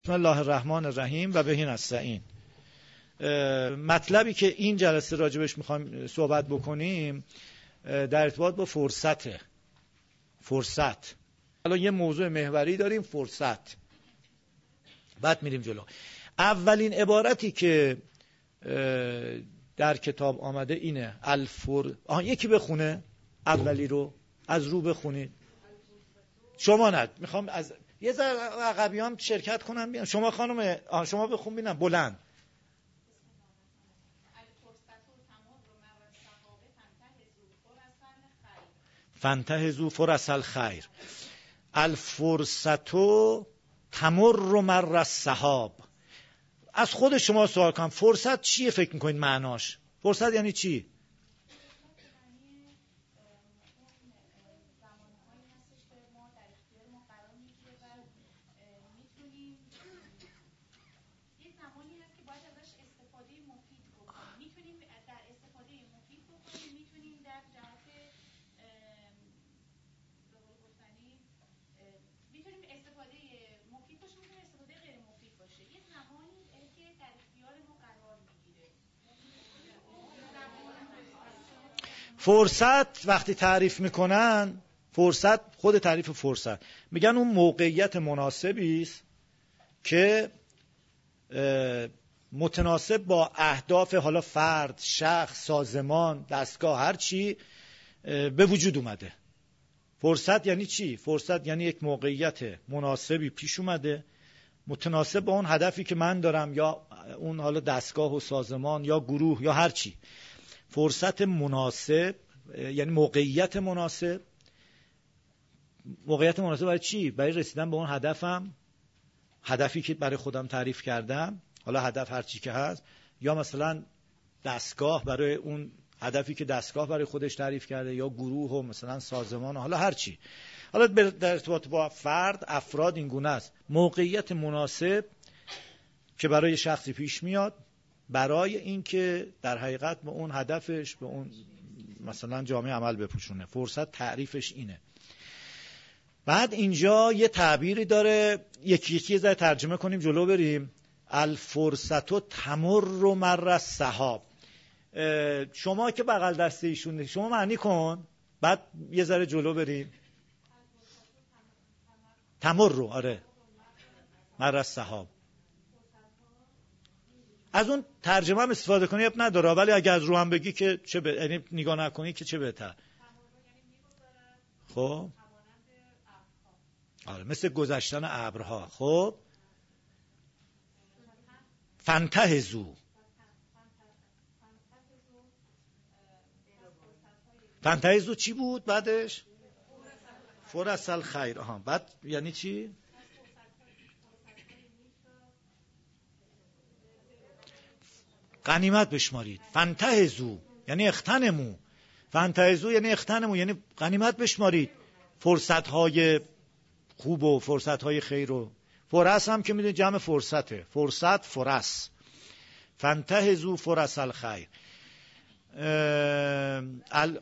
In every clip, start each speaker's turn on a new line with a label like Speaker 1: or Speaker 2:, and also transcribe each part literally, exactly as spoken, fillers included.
Speaker 1: بسم الله الرحمن الرحیم و بهی نستعین. مطلبی که این جلسه راجبش میخوایم صحبت بکنیم در ارتباط با فرصته. فرصت الان یه موضوع محوری داریم، فرصت. بعد میریم جلو. اولین عبارتی که در کتاب آمده اینه الفر آها یکی بخونه اولی رو از رو بخونید. شما نه، میخوام از یه ذره عقبیام شرکت کنن بیان. شما خانم آه شما بخون ببینم بلند. فانتهزوا فرص الخیر. الفرصت تمر مر السحاب. از خود شما سوال کنم فرصت چیه؟ فکر میکنید معناش فرصت یعنی چی؟ فرصت وقتی تعریف میکنن، فرصت خود تعریف فرصت میگن اون موقعیت مناسبی است که متناسب با اهداف حالا فرد، شخص، سازمان، دستگاه، هر چی به وجود اومده. فرصت یعنی چی؟ فرصت یعنی یک موقعیت مناسبی پیش اومده متناسب با اون هدفی که من دارم یا اون حالا دستگاه و سازمان یا گروه یا هر چی. فرصت مناسب یعنی موقعیت مناسب. موقعیت مناسب برای چی؟ برای رسیدن به اون هدفم، هدفی که برای خودم تعریف کردم، حالا هدف هر چی که هست، یا مثلا دستگاه برای اون هدفی که دستگاه برای خودش تعریف کرده، یا گروه و مثلا سازمان، حالا هر چی. حالا در ارتباط با فرد، افراد این گونه است. موقعیت مناسب که برای شخصی پیش میاد برای اینکه در حقیقت به اون هدفش، به اون مثلا جامعه عمل بپوشونه. فرصت تعریفش اینه. بعد اینجا یه تعبیری داره، یکی یکی ذره ترجمه کنیم جلو بریم. الفرصت تمر مر السحاب. شما که بغل دسته ایشون شما معنی کن، بعد یه ذره جلو بریم. تمر رو آره مر السحاب. از اون ترجمه هم استفاده کنی اب نداره، ولی اگه از رو هم بگی که چه به یعنی نگاه نکنی که چه بهتر. خب آره مثل گذشتن ابرها. خب فانتهزوا. فانتهزوا چی بود بعدش؟ فرص الخیر. آها بعد یعنی چی؟ غنیمت بشمارید. فانتهزوا یعنی اغتنموا. فانتهزوا یعنی اغتنموا یعنی غنیمت بشمارید. فرصت های خوب و فرصت های خیر و فرص هم که میدونید جمع فرصته. فرصت فرص. فانتهزوا فرص الخیر. ال...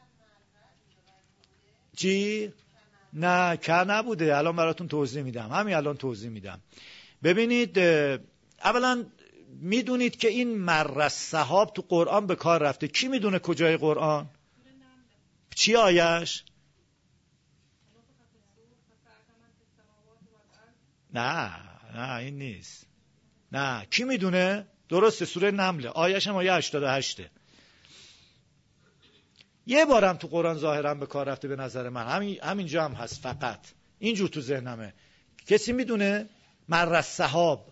Speaker 1: چی؟ نه که نبوده. الان براتون توضیح میدم. همین الان توضیح میدم. ببینید اولا میدونید که این مر السحاب تو قرآن به کار رفته. کی میدونه کجای قرآن؟ چی آیش؟ نه نه این نیست. نه کی میدونه؟ درسته سوره نمله. آیش هم آیه هشتاد و هشت. یه بارم تو قرآن ظاهرا به کار رفته به نظر من. همین همینجا هم هست، فقط اینجور تو ذهنمه. کسی میدونه؟ مر السحاب.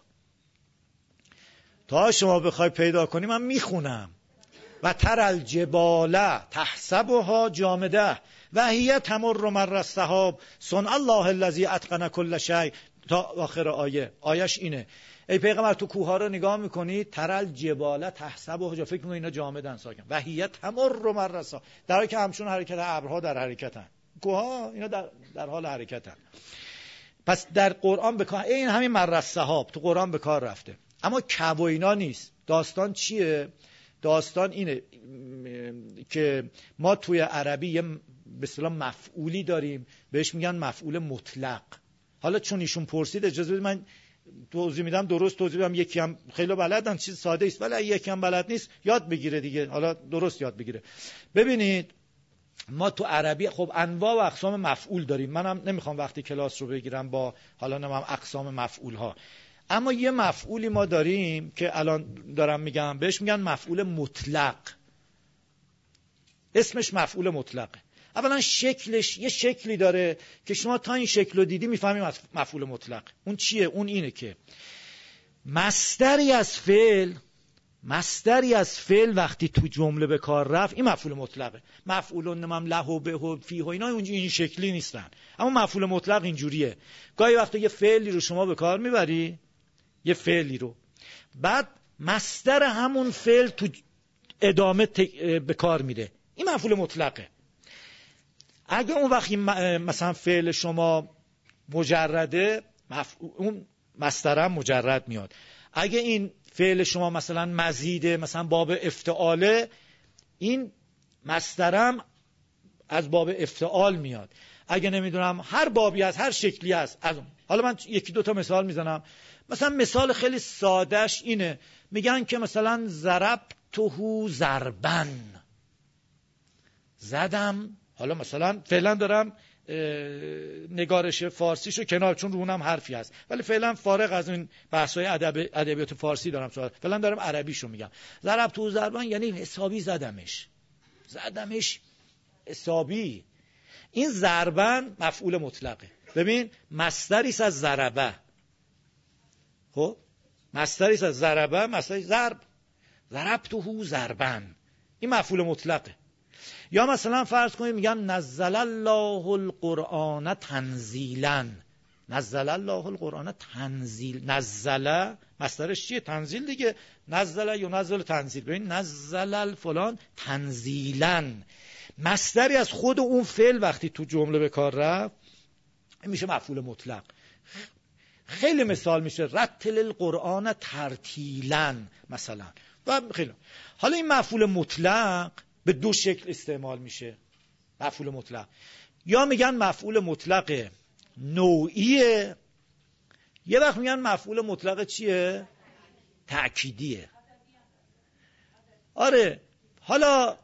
Speaker 1: تا شما بخوای پیدا کنی من میخونم. و تر الجبال تحسبها جامده و هی تمر مر السحاب صنع الله الذی اتقن کل شیء تا آخر آیه. آیش اینه. ای پیغمبر تو کوه ها رو نگاه میکنی، تر الجبال تحسبها جا، فکر میکنی اینا جامدن ساکن. و هی تمر مر السحاب، در حالی که همچون حرکت ابرها در حرکتن. کوه ها اینا در, در حال حرکتن. پس در قرآن به کار این همین مر السحاب تو قرآن به کار رفته. اما کب و اینا نیست. داستان چیه؟ داستان اینه که ما توی عربی یه به اصطلاح مفعولی داریم بهش میگن مفعول مطلق. حالا چون ایشون پرسید اجازه بدید من توضیح میدم درست توضیح میدم، یکی هم خیلی بلدن، چیز ساده است، ولی یکی هم بلد نیست یاد بگیره دیگه، حالا درست یاد بگیره. ببینید ما تو عربی خب انواع و اقسام مفعول داریم، منم نمیخوام وقتی کلاس رو بگیرم با حالا نمیم اقسام مفعول ها، اما یه مفعولی ما داریم که الان دارم میگم بهش میگن مفعول مطلق. اسمش مفعول مطلقه. اولا شکلش یه شکلی داره که شما تا این شکل رو دیدی میفهمی مفعول مطلق. اون چیه؟ اون اینه که مصدری از فعل مصدری از فعل وقتی تو جمله به کار رفت، این مفعول مطلقه. مفعولون نمام له و به و فی و اینا اونجوری این شکلی نیستن، اما مفعول مطلق اینجوریه. گاهی وقتا یه فعلی رو شما به کار میبری، یه فعلی رو، بعد مصدر همون فعل تو ادامه به کار میره، این مفعول مطلقه. اگه اون وقتی مثلا فعل شما مجرده، اون مصدر هم مجرد میاد. اگه این فعل شما مثلا مزیده، مثلا باب افتعاله، این مصدرم از باب افتعال میاد. اگه نمیدونم هر بابی از هر شکلی است از... حالا من یکی دو تا مثال میزنم. مثلا مثال خیلی سادهش اینه، میگن که مثلا ضربته ضربن، زدم. حالا مثلا فعلا دارم نگارش فارسیشو کنار، چون روونم حرفی هست، ولی فعلا فارغ از این بحث‌های ادب ادبیات فارسی دارم صحبت، فعلا دارم عربیشو میگم. ضربته ضربن یعنی حسابی زدمش، زدمش حسابی. این ضربن مفعول مطلقه. ببین مصدری است از ضربه، خب مصدری است از ضربه، مصدری ضرب، ضربته ضربن، این مفعول مطلقه. یا مثلا فرض کنید میگن نزل الله القرآن تنزیلا، نزل الله القرآن تنزیل، نزل مصدرش چیه؟ تنزیل دیگه، نزل یا نزل تنزیل. ببین نزل الفلان تنزیلا، مصدری از خود اون فعل وقتی تو جمله به کار رفت میشه مفعول مطلق. خیلی مثال میشه، رتل القرآن ترتیلا مثلا. و خیلی حالا این مفعول مطلق به دو شکل استعمال میشه. مفعول مطلق یا میگن مفعول مطلق نوعیه، یه وقت میگن مفعول مطلق چیه؟ تأکیدیه. آره حالا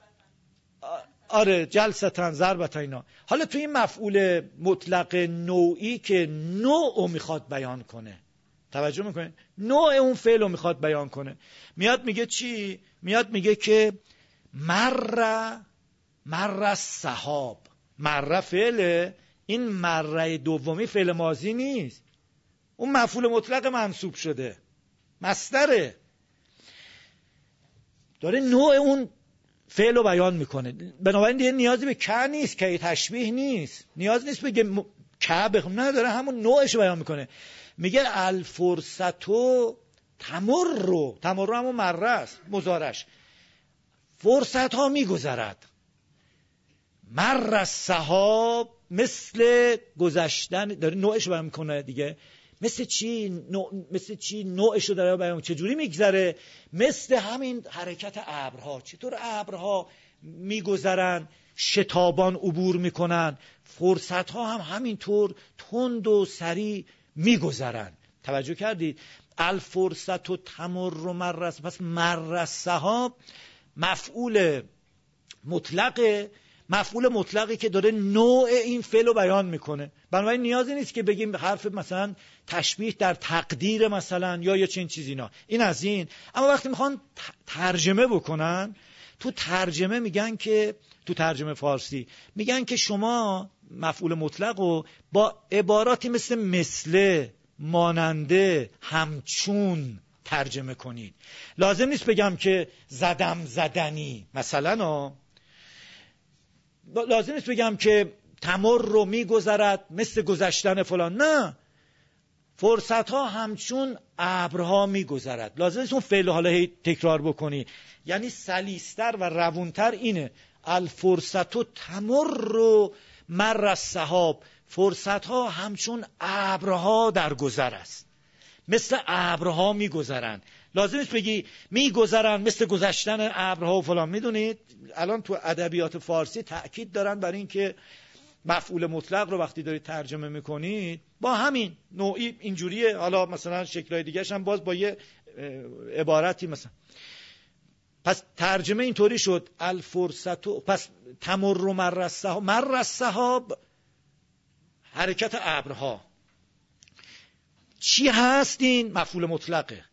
Speaker 1: آره جلستن ضربتن اینا. حالا تو این مفعول مطلق نوعی که نوع میخواد بیان کنه، توجه میکنه، نوع اون فعل رو میخواد بیان کنه، میاد میگه چی؟ میاد میگه که مر مر السحاب، مر فعل، این مره دومی فعل ماضی نیست، اون مفعول مطلق منصوب شده، مصدره، داره نوع اون فعل رو بیان میکنه. بنابراین دیگه نیازی به که نیست، که تشبیه نیست، نیاز نیست بگه م... که بخون، نه، داره همون نوعش رو بیان میکنه. میگه الفرصتو تمر، تمر همون مره است مضارعش، فرصت ها میگذرد. مر السحاب مثل گذشتن، داره نوعش رو بیان میکنه دیگه. مثل چی؟ نوع... مثل چی نوعش رو داره بیان، چجوری میگذره؟ مثل همین حرکت ابرها. چطور ابرها میگذرن، شتابان عبور میکنن، فرصت ها هم همینطور تند و سریع میگذرن. توجه کردید؟ الفرصت و تمر و مر، پس مر السحاب مفعول مطلقه، مفعول مطلقی که داره نوع این فعل رو بیان میکنه. بنابراین نیازی نیست که بگیم حرف مثلا تشبیه در تقدیر مثلا یا یا چنین چیزی، اینا این از این. اما وقتی میخوان ترجمه بکنن، تو ترجمه میگن که تو ترجمه فارسی میگن که شما مفعول مطلق رو با عباراتی مثل مثل، ماننده، همچون ترجمه کنید. لازم نیست بگم که زدم زدنی مثلا، لازم نیست بگم که تمر رو میگذرد مثل گذشتن فلان، نه، فرصت ها همچون ابرها میگذرد. لازم نیست اون فعل حالا هی تکرار بکنی، یعنی سلیستر و روونتر اینه. الفرصت و تمر رو مر السحاب، فرصت ها همچون ابرها در گذر است، مثل ابرها میگذرن. لازم نیست بگی میگذرن مثل گذشتن ابرها و فلان. میدونید الان تو ادبیات فارسی تأکید دارن بر این که مفعول مطلق رو وقتی دارید ترجمه میکنید با همین نوعی اینجوریه، حالا مثلا شکل‌های دیگه‌ش هم باز با یه عبارتی مثلا. پس ترجمه اینطوری شد الفرصتو، پس تمر مر السحاب، مر السحاب حرکت ابرها. چی هست این؟ مفعول مطلقه.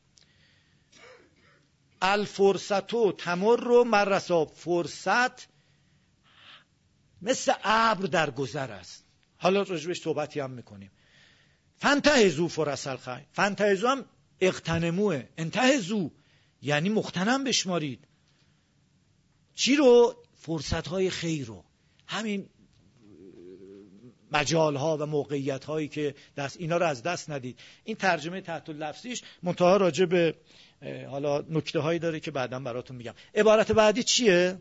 Speaker 1: الفرصتو تمر مر السحاب، فرصت مثل ابر در گذر است. حالا راجبش صحبتی هم میکنیم. فانتهزوا فرص الخیر، فانتهزوا هم اغتنموه، انتهزوا یعنی مغتنم بشمارید. چی رو؟ فرصت‌های خیر رو، همین مجال‌ها و موقعیت‌هایی که دست اینا رو از دست ندید. این ترجمه تحت اللفظیش، منتها راجع به حالا نکته‌هایی داره که بعداً براتون میگم. عبارت بعدی چیه؟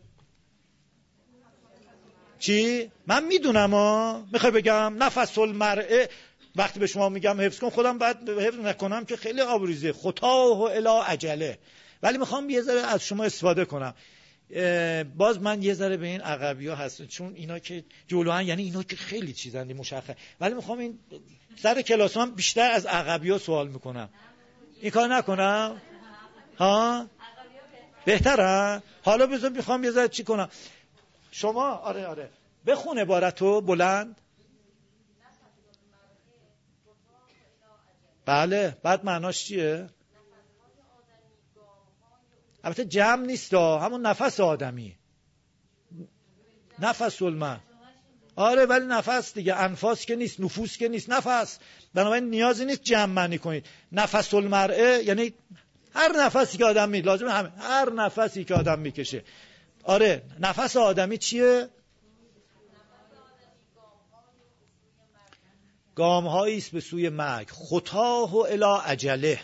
Speaker 1: چی؟ من میدونم ها، میخوای بگم نفس المرء، وقتی به شما میگم حفظ کن خودم بعد حفظ نکنم که خیلی آبروریزه، خطاه الی عجله، ولی میخوام یه ذره از شما استفاده کنم. باز من یه ذره به این عقبی ها هست، چون اینا که جلوان یعنی اینا که خیلی چیزن مشخص، ولی میخوام این سر کلاس هم بیشتر از عقبی ها سوال میکنم. این کار نکنم ها؟ بهتره؟ حالا بذار میخوام یه ذره چی کنم. شما آره آره بخون عبارتو بلند. بله، بعد معناش چیه؟ البته جمع نیست، همون نفس آدمی، نفس المرء. آره ولی نفس دیگه، انفاس که نیست، نفوس که نیست، نفس. بنابراین نیازی نیست جمع معنی کنید. نفس المرء یعنی هر نفسی که آدم می لازم همه هر نفسی که آدم میکشه. آره نفس آدمی چیه؟ گام‌هایی است به سوی مرگ. خطاه الی عجله.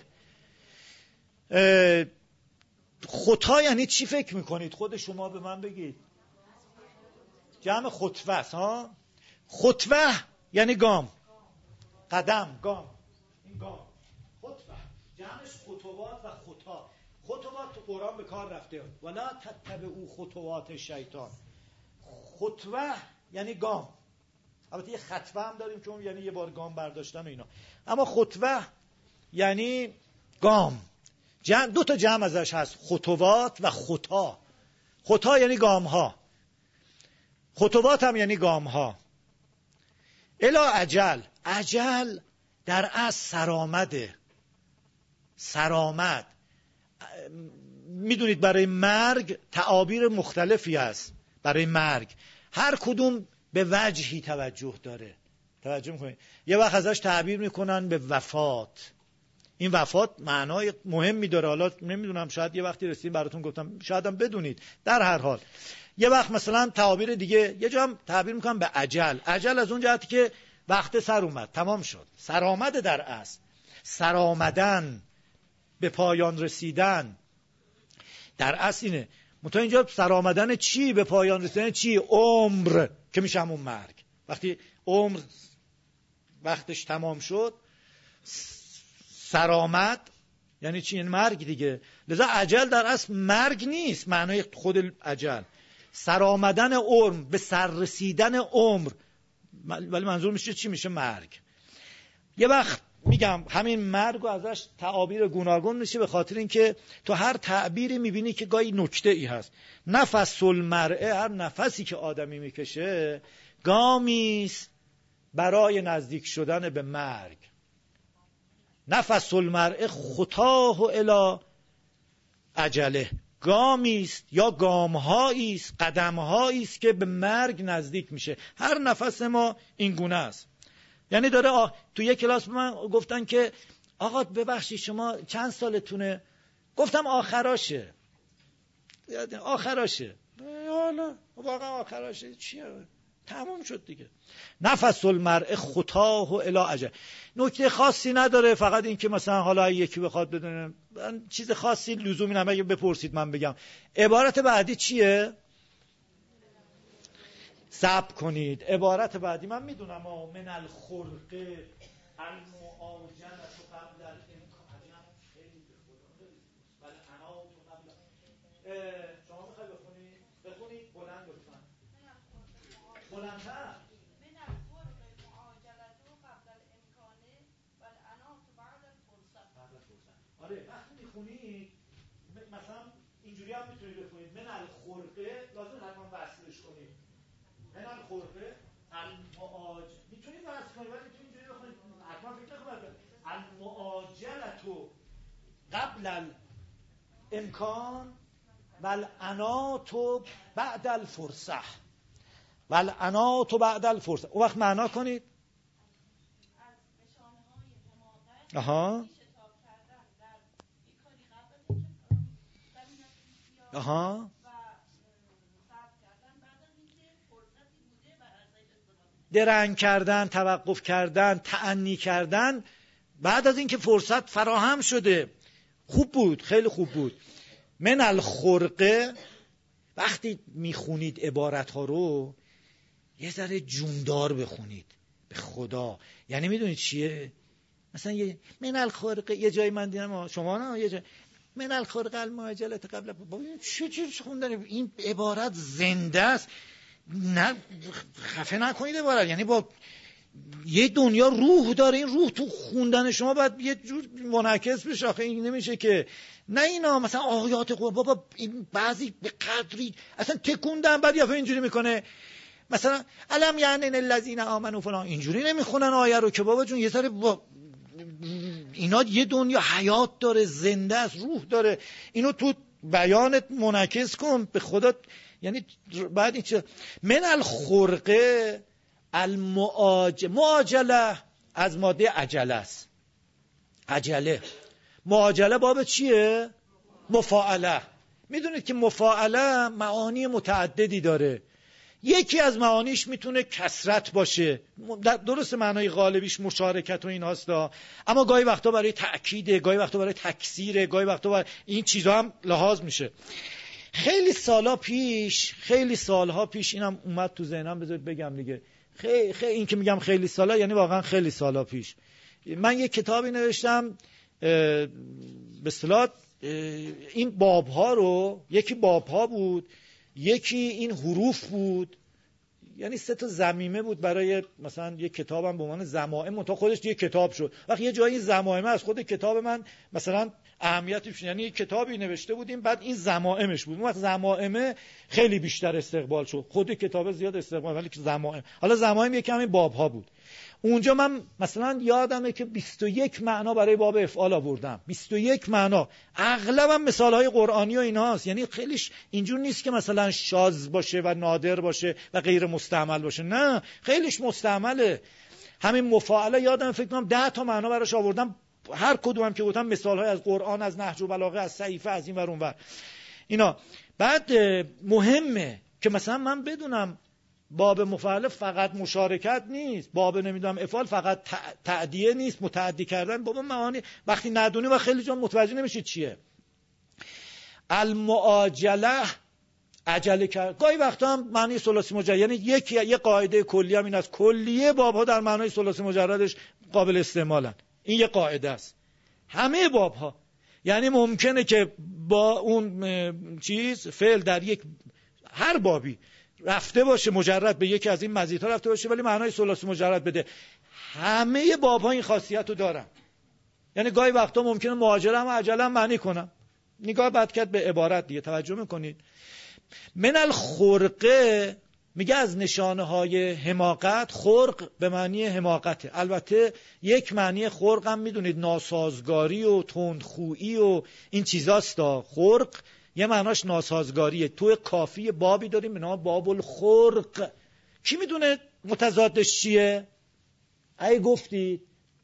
Speaker 1: خطا یعنی چی فکر میکنید؟ خود شما به من بگید. جمع خطوه است ها. خطوه یعنی گام، قدم، گام، این گام خطوه، جمعش خطوات و خطا. خطوات تو قرآن به کار رفته، ولا تتبعوا خطوات شیطان. خطوه یعنی گام، البته یه خطوه هم داریم که اون یعنی یه بار گام برداشتن و اینا، اما خطوه یعنی گام. جمع دو تا جمع ازش هست، خطوات و خطا. خطا یعنی گام ها، خطوات هم یعنی گام ها. الا عجل، عجل در اصل سرآمده، سرآمد. میدونید برای مرگ تعابیر مختلفی هست. برای مرگ هر کدوم به وجهی توجه داره. توجه میکنید؟ یه وقت ازش تعبیر میکنن به وفات. این وفات معنای مهمی داره، حالا نمیدونم شاید یه وقتی رسیدیم براتون گفتم، شاید هم بدونید. در هر حال یه وقت مثلا تعابیر دیگه یه جا هم تعبیر میکنن به عجل. عجل از اون جهتی که وقت سر اومد، تمام شد، سرآمده. در اصل سرآمدن، به پایان رسیدن، در اصل اینه. منتها اینجا سرآمدن چی؟ به پایان رسیدن چی؟ عمر، که میشه همون مرگ. وقتی عمر وقتش تمام شد، سرآمد یعنی چی؟ این مرگ دیگه. لذا عجل در اصل مرگ نیست، معنای خود عجل سرآمدن عمر، به سر رسیدن عمر، ولی منظور میشه چی؟ میشه مرگ. یه وقت میگم همین مرگ و ازش تعابیر گوناگون میشه، به خاطر اینکه تو هر تعبیری میبینی که گاهی نکته ای هست. نفس المرء، هر نفسی که آدمی میکشه گامیست برای نزدیک شدن به مرگ. نفس المرء خطاه الی عجله، گامیست یا گامهاییست، قدمهاییست که به مرگ نزدیک میشه. هر نفس ما این گونه است. یعنی داره آ... تو یک کلاس به من گفتن که آقا ببخشید شما چند سالتونه؟ گفتم آخراشه، آخراشه. حالا واقعا آخراشه چیه؟ تموم شد دیگه. نفس المرء خطاه الی عجل. نکته خاصی نداره، فقط این که مثلا حالا یکی بخواد بدونه، چیز خاصی لزومی نمیشه. اگه بپرسید من بگم. عبارت بعدی چیه؟ صبر کنید. عبارت بعدی من میدونم من الخلق المعاجنه قبل الامکان. خیلی به خدا ولی انا تو قبل. شما میخواید بخونید؟ بخونید بلند لطفا. بلندتر. من آره وقتی میخونید مثلا اینجوری هم میتونید بخونید من الخرقه، لازم حتما وصلش کنید. من الخرقه المعاج، میتونید وصل کنید ولی میتونید اینجوری بخونید، حتما فکر نکنید المعاجلتو قبل الامکان والعناتو بعد الفرصه والعناتو بعد الفرصه. اون وقت معنا کنید
Speaker 2: از نشانه‌های حماقت
Speaker 1: آها آها درنگ کردن، توقف کردن، تأنی کردن بعد از اینکه فرصت فراهم شده. خوب بود، خیلی خوب بود. من الخرقه، وقتی میخونید عبارت ها رو یه ذره جوندار بخونید به خدا. یعنی میدونید چیه؟ مثلا یه من الخرقه، یه جایی من دیدم شما نه یه جای من الخرقه المعجلت قبل، ببین چه چیز خوندن این عبارت زنده است. نه خفه نکنید عبارت، یعنی با یه دنیا روح داره. این روح تو خوندن شما باید یه جور منعکس بشه. آخه این نمیشه که نه اینا مثلا آیات قرآن بابا این بعضی به قدری اصلا تکوندن بعد یا اینجوری میکنه مثلا الم یعنی الذین آمنوا فلان، اینجوری نمیخونن آیه رو که بابا جون یه ذره با اینا یه دنیا حیات داره، زنده است، روح داره. اینو تو بیانت منعکس کن به خدا. یعنی بعد این چه من الخرقه المعاج معاجله از ماده عجله است. عجله معاجله باب چیه؟ مفاعله. میدونید که مفاعله معانی متعددی داره. یکی از معانیش میتونه کثرت باشه، درست معنای غالبیش مشارکت و این هاستا، اما گاهی وقتا برای تأکیده، گاهی وقتا برای تکثیره، گاهی وقتا برای این چیزا هم لحاظ میشه. خیلی سالا پیش، خیلی سالها پیش، اینم اومد تو ذهنم بذارید بگم دیگه. خیلی خیلی این که میگم خیلی سالا یعنی واقعا خیلی سالا پیش، من یک کتابی نوشتم به اصطلاح این بابها رو، یکی بابها بود، یکی این حروف بود، یعنی سه تا ضمیمه بود برای مثلا یک کتابم به عنوان ضمائم، تا خودش یک کتاب شد. وقتی یه جایی ضمائم از خود کتاب من مثلا اهمیتش، یعنی یک کتابی نوشته بودیم بعد این ضمائمش بود، اون وقت ضمائم خیلی بیشتر استقبال شد، خود کتاب زیاد استقبال، ولی که ضمائم، حالا ضمائم یکم این بابها بود. اونجا من مثلا یادمه که بیست و یک معنا برای باب افعال آوردم، بیست و یک معنا، اغلبم مثالهای قرآنی و ایناست. یعنی خیلیش اینجور نیست که مثلا شاذ باشه و نادر باشه و غیر مستعمل باشه، نه خیلیش مستعمله. همین مفاعله یادم فکر کنم ده تا معنا براش آوردم، هر کدوم که گفتم مثالهای از قرآن، از نهج و بلاغه، از صحیفه، از این ور اون ور اینا. بعد مهمه که مثلا من بدونم باب مفعل فقط مشارکت نیست، باب نمیدونم افعال فقط تعدیه نیست، متعدی کردن، بابا معانی وقتی ندونی و خیلی جان متوجه نمیشید چیه. المعاجله عجله کرد، گاهی وقتا هم معنی ثلاثی مجرد، یعنی یکی یه قاعده کلی هم این است، کلیه بابها در معنای ثلاثی مجردش قابل استعمالن. این یه قاعده است همه بابها. یعنی ممکنه که با اون چیز فعل در یک هر بابی رفته باشه مجرد به یکی از این مزیت‌ها رفته باشه ولی معنای ثلاثی مجرد بده. همه باب‌ها این خاصیت رو دارن. یعنی گاهی وقتا ممکنه معاجله هم عجله هم معنی کنم. نگاه بد کرد به عبارت دیگه، توجه میکنید. من الخرقه میگه از نشانه های حماقت، خرق به معنی حماقته. البته یک معنی خرق هم میدونید ناسازگاری و تندخویی و این چیزاستا. خرق یه معناش ناسازگاریه. تو کافی بابی داریم به نام باب الخرق. کی میدونه متضادش چیه؟ ای گفتید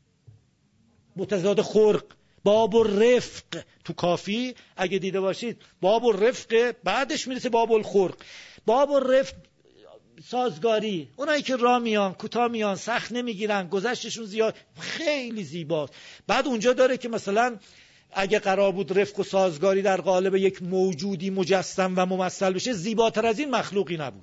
Speaker 1: متضاد خرق باب الرفق تو کافی اگه دیده باشید باب الرفق بعدش میرسه باب الخرق. باب الرفق سازگاری، اونایی که راه میان، کوتاه میان، سخت نمیگیرن، گذشتشون زیاد، خیلی زیباست. بعد اونجا داره که مثلا اگه قرار بود رفق و سازگاری در قالب یک موجودی مجسم و ممثل بشه، زیباتر از این مخلوقی نبود.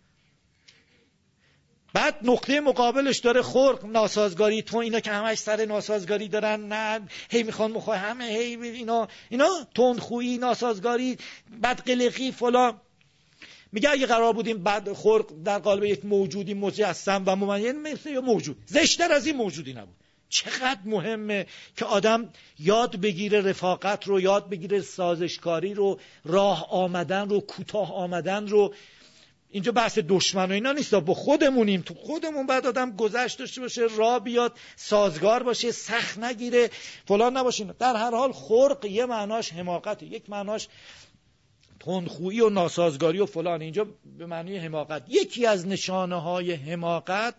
Speaker 1: بعد نقطه مقابلش داره خرق، ناسازگاری. تو اینا که همش سر ناسازگاری دارن، نه هی میخوان مخواه همه هی اینا اینا تندخویی، ناسازگاری، بدقلقی فلان. میگه اگه قرار بودیم بعد خرق در قالب یک موجودی مجسم و ممثل مثل یه موجود، زشتر از این موجودی نبود. چقدر مهمه که آدم یاد بگیره رفاقت رو، یاد بگیره سازشکاری رو، راه آمدن رو، کوتاه آمدن رو. اینجا بحث دشمن و اینا نیست، با خودمونیم، تو خودمون بعد آدم گذشت داشته باشه، راه بیاد، سازگار باشه، سخت نگیره، فلان نباشه. در هر حال خرق یه معناش حماقته، یک معناش تندخویی و ناسازگاری و فلان. اینجا به معنی حماقت. یکی از نشانه های حماقت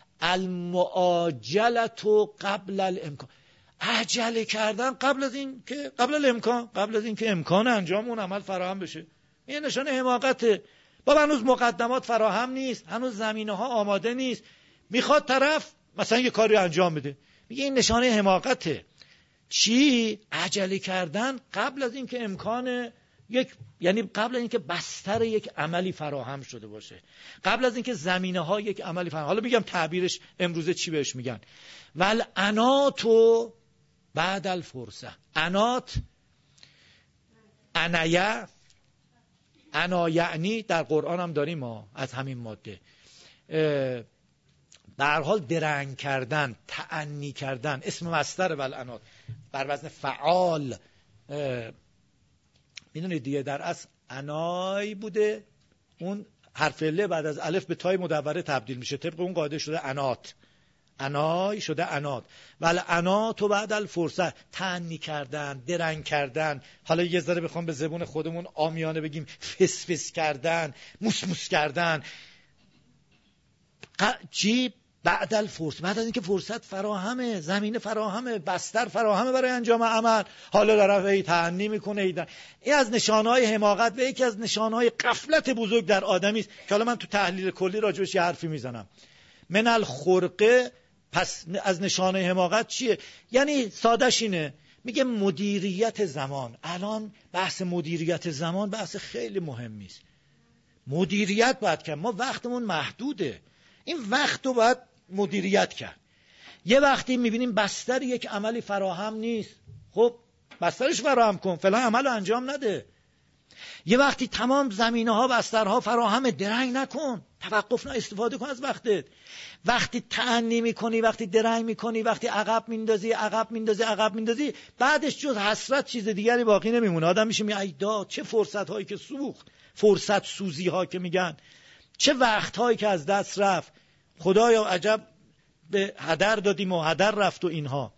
Speaker 1: المعاجلت و قبل الامکان، عجله کردن قبل از این که قبل الامکان، قبل از این که امکان انجام اون عمل فراهم بشه. این نشانه حماقته. بابا هنوز مقدمات فراهم نیست، هنوز زمینه ها آماده نیست، میخواد طرف مثلا یه کاری انجام بده، میگه این نشانه حماقته. چی؟ عجله کردن قبل از این که امکان یک، یعنی قبل از اینکه بستر یک عملی فراهم شده باشه، قبل از اینکه زمینه ها یک عملی فراهم. حالا میگم تعبیرش امروزه چی بهش میگن؟ والعنات بعد الفرصه. عنات، عنایه، انا یعنی در قرآن هم داریم ما از همین ماده. به هر حال درنگ کردن، تأنی کردن، اسم مصدر والعنات بر وزن فعال. میدونید دیگه در اصل عنای بوده، اون حرف ل بعد از الف به تای مدوره تبدیل میشه، طبق اون قاعده شده عنات، عنای شده عنات. والعنات و بعد الفرصه، تأنی کردن، درنگ کردن. حالا یه ذره بخوام به زبون خودمون عامیانه بگیم فس فس کردن، موس موس کردن. چی؟ بعد الفرصه، بعد از اینکه فرصت فراهمه، زمینه فراهمه، بستر فراهمه برای انجام عمل، حالا طرف ای تأنی میکنه. ای این از نشانهای حماقت و یکی از نشانهای غفلت بزرگ در آدمی است که حالا من تو تحلیل کلی راجعش یه حرفی میزنم. من الخرقه، پس از نشانه حماقت چیه؟ یعنی سادهش اینه، میگه مدیریت زمان. الان بحث مدیریت زمان بحث خیلی مهمی است. مدیریت باید کرد، ما وقتمون محدوده، این وقت رو باید مدیریت کرد. یه وقتی میبینیم بستر یک عملی فراهم نیست، خب بسترش فراهم کن، فلان عمل رو انجام نده. یه وقتی تمام زمینه ها بسترها فراهمه، درنگ نکن، توقف نه، استفاده کن از وقتت. وقتی تأنی میکنی، وقتی درنگ میکنی، وقتی عقب میندازی عقب میندازی عقب میندازی، بعدش جز حسرت چیز دیگری باقی نمیمونه. آدم میشه میگه ای دا چه فرصت هایی که سوخت، فرصت سوزی ها که میگن، چه وقت هایی که از دست رفت، خدایا عجب به هدر دادیم و هدر رفت و اینها.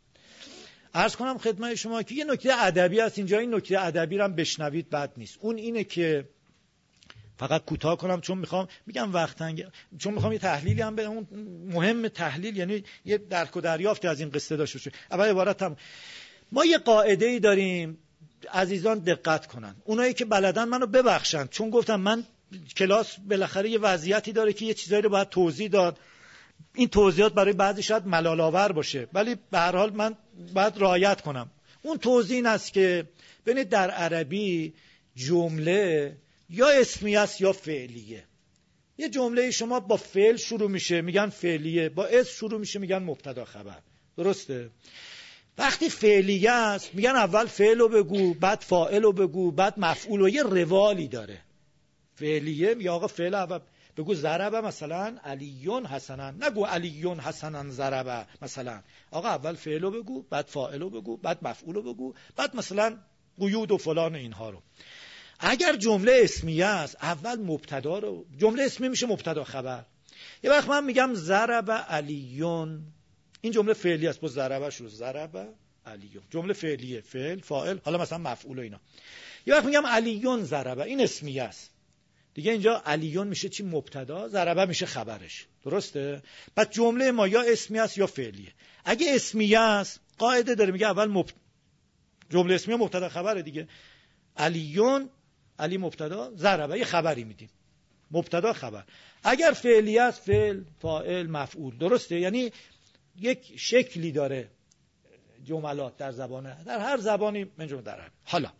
Speaker 1: عرض کنم خدمت شما که یه نکته ادبی هست اینجا، این نکته ادبی رو هم بشنوید بد نیست. اون اینه که فقط کوتاه کنم چون میخوام میگم وقت تنگ، چون میخوام یه تحلیلی هم بدم. اون مهم تحلیل یعنی یه درک و دریافتی از این قصه داشته باشه. اول عبارتم، ما یه قاعده‌ای داریم، عزیزان دقت کنن، اونایی که بلدن منو ببخشن، چون گفتم من کلاس بالاخره یه وضعیتی داره که یه چیزایی رو باید توضیح داد. این توضیحات برای بعضی شاید ملال آور باشه، ولی به هر حال من باید رعایت کنم. اون توضیح این است که ببینید در عربی جمله یا اسمی است یا فعلیه. یه جمله شما با فعل شروع میشه میگن فعلیه، با اسم شروع میشه میگن مبتدا خبر. درسته؟ وقتی فعلیه است میگن اول فعل رو بگو، بعد فاعل رو بگو، بعد مفعول، و یه روالی داره. فعلیه یا آقا فعل اول بگو ضرب مثلا علیون حسنا، نگو علیون حسنا ضرب مثلا. آقا اول فعل رو بگو، بعد فاعل رو بگو، بعد مفعول رو بگو، بعد مثلا قیود و فلان اینها رو. اگر جمله اسمیه است اول مبتدا رو، جمله اسمی میشه مبتدا خبر. یه وقت من میگم ضرب علیون، این جمله فعلی است، با ضربش رو ضرب علیون، جمله فعلیه، فعل فاعل، حالا مثلا مفعول و اینا. یه وقت میگم علیون ضرب، این اسمیه است دیگه، اینجا علیون میشه چی؟ مبتدا، ضربه میشه خبرش. درسته؟ بعد جمله ما یا اسمی است یا فعلیه. اگه اسمیه است قاعده داره میگه اول مب... جمله اسمیه مبتدا خبره دیگه، علیون، علی مبتدا، ضربه یه خبری میدیم، مبتدا خبر. اگر فعلیه است فعل فاعل مفعول. درسته؟ یعنی یک شکلی داره جملات در زبان، در هر زبانی من جمله در عربی. حالا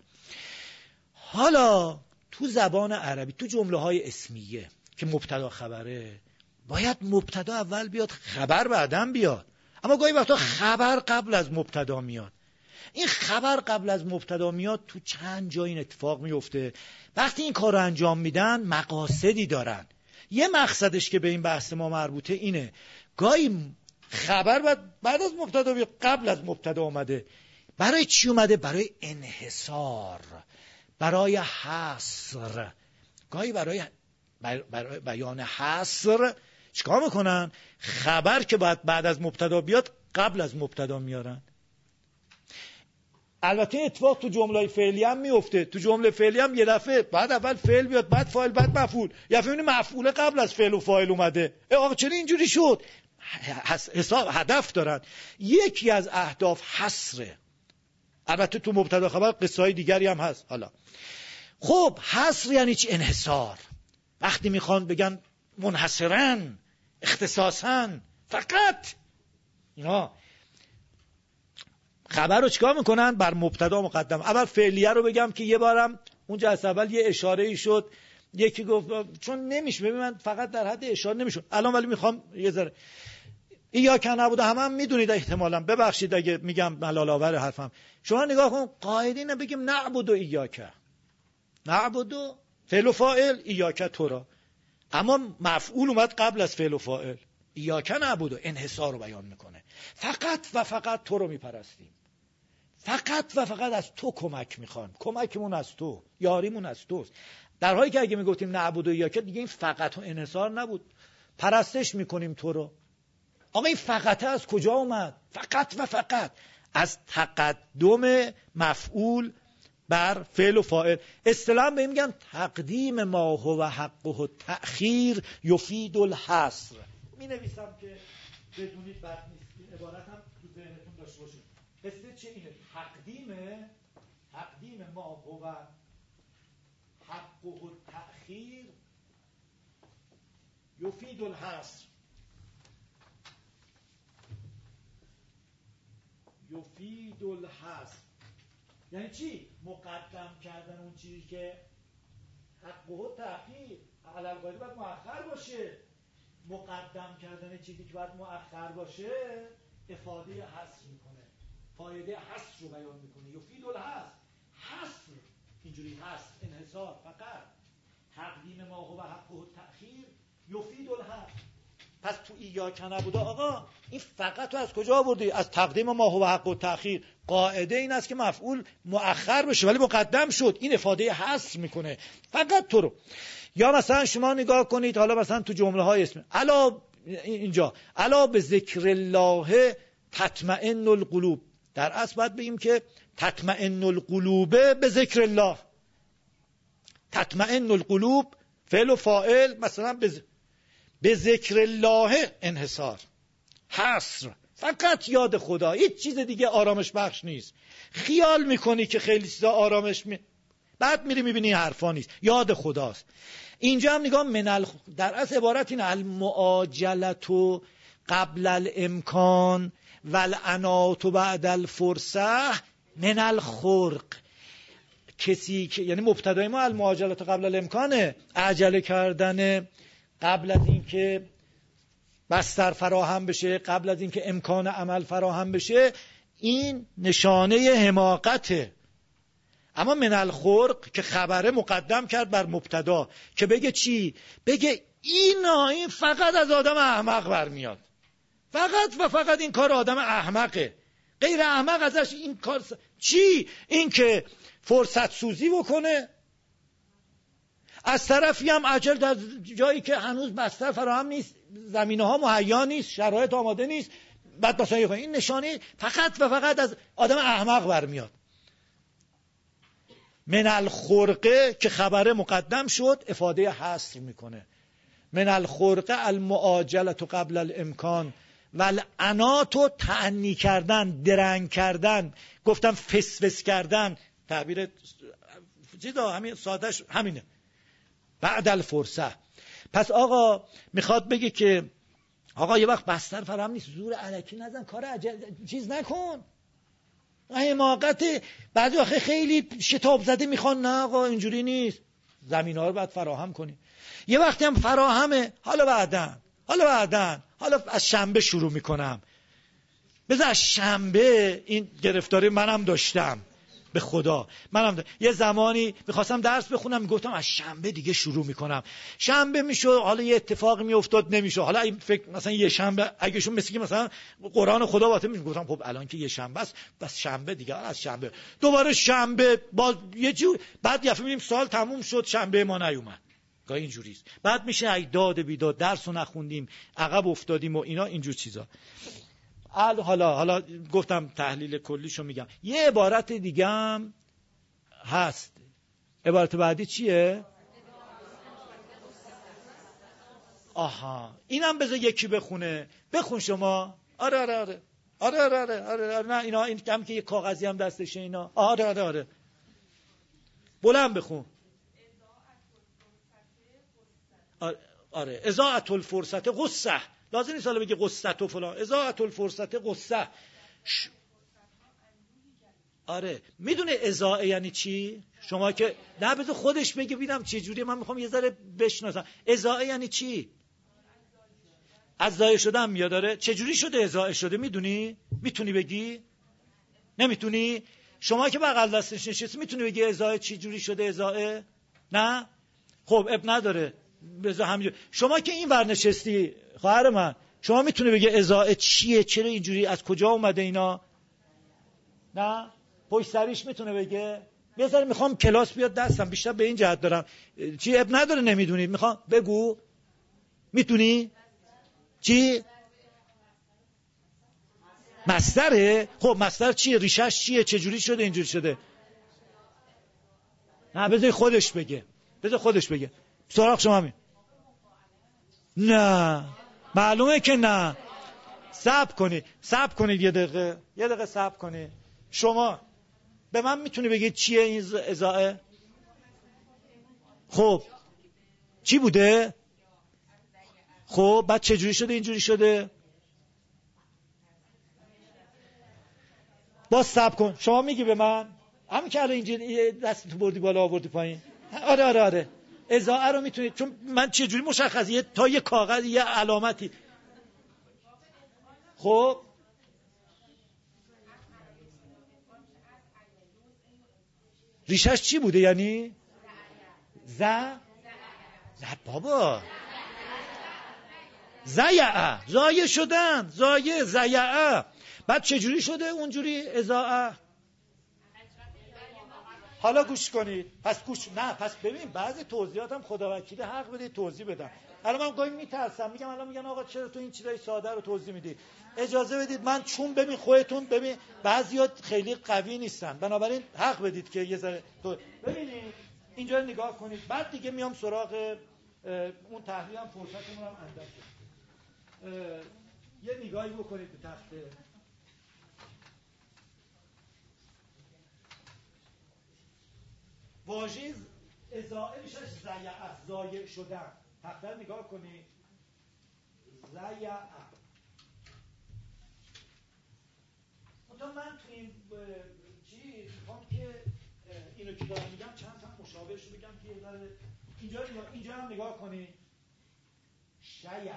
Speaker 1: حالا تو زبان عربی تو جمله های اسمیه که مبتدا خبره باید مبتدا اول بیاد، خبر بعدم بیاد. اما گاهی وقتا خبر قبل از مبتدا میاد. این خبر قبل از مبتدا میاد تو چند جای این اتفاق میفته. وقتی این کار رو انجام میدن مقاصدی دارن. یه مقصدش که به این بحث ما مربوطه اینه، گاهی خبر بعد, بعد از مبتدا بیاد، قبل از مبتدا اومده. برای چی اومده؟ برای انحصار، برای حصر. گاهی برای برای بیان حصر چیکار میکنن؟ خبر که باید بعد از مبتدا بیاد قبل از مبتدا میارن. البته اتفاق تو جمله فعلی هم میفته. تو جمله فعلی هم یه دفعه بعد اول فعل بیاد، بعد فاعل، بعد مفعول. یا فهمیدی مفعول قبل از فعل و فاعل اومده. آقا چرا اینجوری شد؟ حساب هدف دارن. یکی از اهداف حصره. البته تو مبتدا خبر قصه های دیگری هم هست. حالا خب حصر یعنی چی؟ انحصار. وقتی میخوان بگن منحصراً، اختصاصاً، فقط، اینا خبر رو چیکار میکنن؟ بر مبتدا مقدم. اول فعلیه رو بگم که یه بارم اونجا از اول یه اشاره ای شد، یکی گفت چون نمیشه، ببین من فقط در حد اشاره نمیشون الان، ولی میخوام یه ذره ایاک نبوده، همه هم میدونید احتمالاً، ببخشید اگه میگم ملال آور حرفم. شما نگاه کن، قاعده اینه بگیم نعبد و ایاک، نعبد و فعل و فاعل، ایاک تو را، اما مفعول اومد قبل از فعل و فاعل. ایاک نعبد و انحصار رو بیان میکنه. فقط و فقط تو رو میپرستیم، فقط و فقط از تو کمک میخوان، کمکمون از تو، یاریمون از توست. در حالی که اگه میگفتیم نعبد و ایاک دیگه این فقط و انحصار نبود، پرستش میکنیم تو رو. آقا این فقط از کجا اومد؟ فقط و فقط از تقدم مفعول بر فعل و فاعل. اصطلاحاً به این میگن تقدیم ما هو حقه تأخیر یفید الحصر. می نویسم که بدونید بد نیست، این عبارت هم تو ذهنتون داشته باشید. قصه چه اینه؟ تقدیم تقدیم ما هو حقه تأخیر یفید الحصر. یفید الحصر یعنی چی؟ مقدم کردن اون چیزی که حقه تأخیر، علل قاعده باید مؤخر باشه. مقدم کردن چیزی که باید مؤخر باشه افاده حصر میکنه، فایده حصر رو بیان میکنه. یفید الحصر، حصر اینجوری هست، انحصار، فقط. تقدیم ما هو حقه تأخیر یفید الحصر. پس تو ایاک نبوده آقا این فقط تو از کجا آوردی؟ از تقدیم ما هو حقه تأخیر. قاعده این است که مفعول مؤخر بشه ولی مقدم شد، این افاده حصر میکنه، فقط تو رو. یا مثلا شما نگاه کنید، حالا مثلا تو جمله های اسم الا، اینجا الا به ذکر الله تطمئن القلوب، در اصل باید بگیم که تطمئن القلوب به ذکر الله. تطمئن القلوب فعل و فاعل، مثلا به به ذکر الله انحصار، حصر، فقط یاد خدا، هیچ چیز دیگه آرامش بخش نیست. خیال میکنی که خیلی چیزا آرامش می... بعد میری میبینی حرفا نیست، یاد خداست. اینجا هم نگاه من ال... در اصل عبارت این المعاجلت قبل الامکان والعنات بعد الفرصه من الخرق. کسی که یعنی مبتدای ما المعاجلت قبل الامکانه، عجله کردن قبل از اینکه بستر فراهم بشه، قبل از اینکه امکان عمل فراهم بشه، این نشانه حماقته. اما من الخرق که خبره مقدم کرد بر مبتدا که بگه چی؟ بگه اینا این فقط از آدم احمق برمیاد، فقط و فقط این کار آدم احمقه، غیر احمق ازش این کار س... چی؟ این که فرصت سوزی بکنه، از طرفی هم عجل در جایی که هنوز بستر فراهم نیست، زمینه ها مهیا نیست، شرایط آماده نیست، بعد مثلا این نشانه فقط و فقط از آدم احمق برمیاد. من الخرقه که خبره مقدم شد افاده حصر میکنه. من الخرقه المعاجلت قبل الامکان والعنات تعنی کردن، درنگ کردن، گفتم فسفس کردن، تعبیر چیزا همین سادهش همینه، بعد الفرصه. پس آقا میخواد بگه که آقا یه وقت بستر فراهم نیست، زور الکی نزن، کار عجل چیز نکن، حماقت. بعضی وقت خیلی شتاب زده میخوان، نه آقا اینجوری نیست، زمینه ها رو باید فراهم کنی. یه وقتی هم فراهمه، حالا بعدن حالا بعدن حالا از شنبه شروع میکنم، بذار از شنبه، این گرفتاری منم داشتم، به خدا. منم ده. یه زمانی میخواستم درس بخونم، میگفتم از شنبه دیگه شروع میکنم. شنبه میشد، حالا یه اتفاقی میافتاد نمیشه. حالا این فکر مثلا یه شنبه اگه شون مثل که مثلا قرآن خدا باطل میگفتم خب الان که یه شنبه است بس شنبه دیگه، از شنبه دوباره شنبه باز یه جو. بعد یه میبینیم سال تموم شد شنبه ما نیومد. گاهی اینجوریست. بعد میشه ای داد بیداد درس رو نخوندیم، عقب افتادیم و اینا اینجور چیزا. حالا حالا گفتم تحلیل کلیشو میگم. یه عبارت دیگه هم هست. عبارت بعدی چیه؟ آها، اینم بذار یکی بخونه. بخون شما. آره آره آره آره آره آره, آره, آره. نه اینا این هم که یه کاغذی هم دستشه اینا. آره آره آره بلند بخون. آره آره اضاعت الفرصت غصه. لازم نیست حالا بگی غصت و فلان. اضاعت الفرصت غصه. ش... آره میدونه اضاعه یعنی چی؟ شما که نه بذار خودش بگه ببینم چه جوری. من میخوام یه ذره بشناسم. اضاعه یعنی چی؟ از ضایع شدن میاد. داره چه جوری شده اضاعه شده میدونی؟ میتونی بگی؟ نمیتونی؟ شما که بغل دستش نشستی میتونی بگی اضاعه چه جوری شده اضاعه؟ نه؟ خب اب نداره. بذار همینجوری. شما که این ور نشستی خواهر من، شما میتونی بگی اضاعه چیه؟ چرا اینجوری؟ از کجا اومده اینا؟ نه؟ پشت سریش میتونه بگه؟ بذار میخوام کلاس بیاد دستم، بیشتر به این جهت دارم. چی اب نداره نمیدونی؟ میخوام بگو. میتونی؟ چی؟ مصدره؟ خب مصدر چیه؟ ریشش چیه؟ چجوری شده اینجوری شده؟ نه بذار خودش بگه. بذار خودش بگه. سراغ شما می. نه معلومه که نه. صبر کنید صبر کنید یه دقیقه یه دقیقه صبر کنید. شما به من میتونی بگید چیه این اضاعه؟ خب چی بوده؟ خب بعد چجوری شده اینجوری شده؟ باز صبر کن. شما میگی به من همین که الان اینجوری دستتو بردی بالا آوردی پایین. آره آره آره اضاعه رو میتونید. چون من چجوری مشخصه تا یه کاغذ یه علامتی. خب ریشش چی بوده یعنی؟ ز؟ نه بابا زیعه. زایه شدن. زایه زیعه. بعد چجوری شده اونجوری اضاعه؟ حالا گوش کنید. پس گوش نه پس ببین بعضی توضیحاتم خدا وکیلی حق بده توضیح بدم. الان من گاهی میترسم میگم الان میگن آقا چرا تو این چیزای ساده رو توضیح میدی؟ اجازه بدید من چون ببین خودتون ببین بعضیا خیلی قوی نیستن، بنابراین حق بدید که یه ذره تو ببینید اینجا نگاه کنید. بعد دیگه میام سراغ اون تحلیل هم فرصتمون هم اندک شد. یه نگاهی بکنید به تخته. واژه اضاعه میشه ضیعه، ضایع شدن. تخته نگاه کنید. ضیعه. مثلا من تو این چیز میخوام که اینو که دارم میگم چند تا مشابهش رو بگم که یه ذره اینجا نگاه اینجا هم نگاه کنید. شیعه.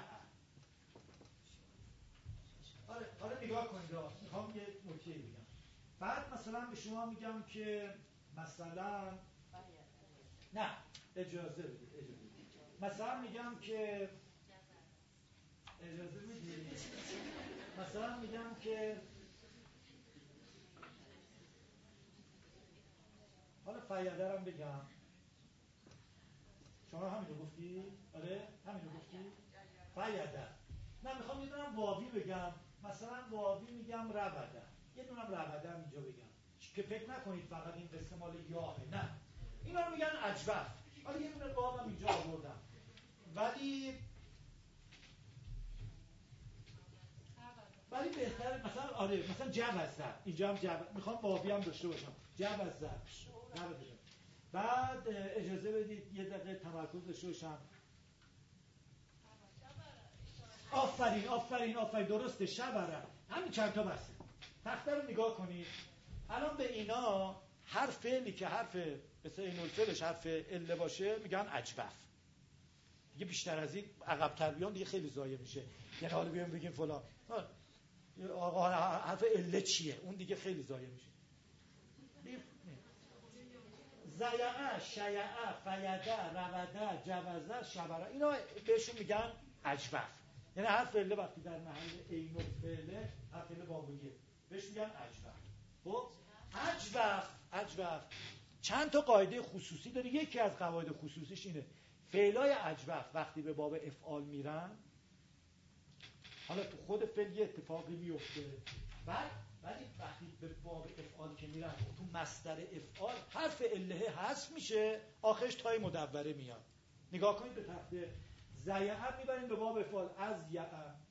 Speaker 1: آره حالا نگاه کنید. میخوام یه نکته بگم. بعد مثلا به شما میگم که مثلا نه اجازه بدید اجازه بدید. مثلا میگم که اجازه میدید. مثلا میگم که حالا فیادرم بگم. شما همینو گفتی؟ آره همینو گفتی؟ فیادر. نه میخوام یه دونم واوی بگم. مثلا واوی میگم رودر. یه دونم رودر اینجا بگم که فکر نکنید فقط این قسم مال یاه. نه اینا رو میگن اجوف. حالا یه دونه واو هم اینجا آوردم. ولی ولی بهتره مثلا آره مثلا جوزر. اینجا هم جو میخوام واوی هم داشته باشم. جوزر. بعد اجازه بدید یه دقیقه تمرکز داشته باشم. آفرین آفرین آفرین درسته. شبره. همین چند تا بسه. تخته رو نگاه کنید. الان به اینا هر فعلی که حرف مثل این الفعلش حرف ال باشه میگن اجوف. دیگه بیشتر از این عقب‌تر بیان دیگه خیلی ضایع میشه. یعنی حالا بیام بگیم فلان آقا حرف ال چیه؟ اون دیگه خیلی ضایع میشه. زیعه، شیعه، فیده، روده، جوزه، شبره، اینا بهشون میگن اجوف. یعنی هر فعله وقتی در محل عین فعله، هر فعله واویه بهش میگن اجوف. خب اجوف، اجوف چند تا قاعده خصوصی داره. یکی از قواعد خصوصیش اینه فعلای اجوف وقتی به باب افعال میرن، حالا تو خود فعل یه اتفاقی میفته، بعد ولی وقتی به باب افعال که میرن تو مصدر افعال حرف الهه حذف میشه، آخرش تای مدوره میاد. نگاه کنید به تخته. زیعه میبریم به باب افعال، از یعه،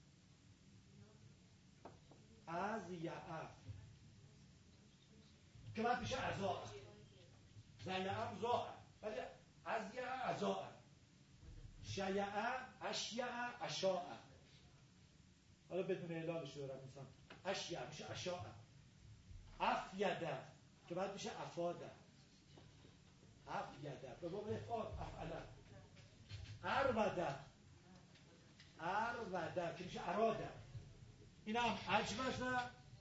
Speaker 1: از یعه که بعد میشه ازا. زیعه هم زا، ولی از یعه ازا. شیعه، اشیعه، اشاعه. حالا بدون اعلانش دارم مثلا اشیعه میشه اشاعه. افیده که بعد میشه افاده. افیده به باب افعال افعله. اروده، اروده که میشه اراده. این هم اجوزه،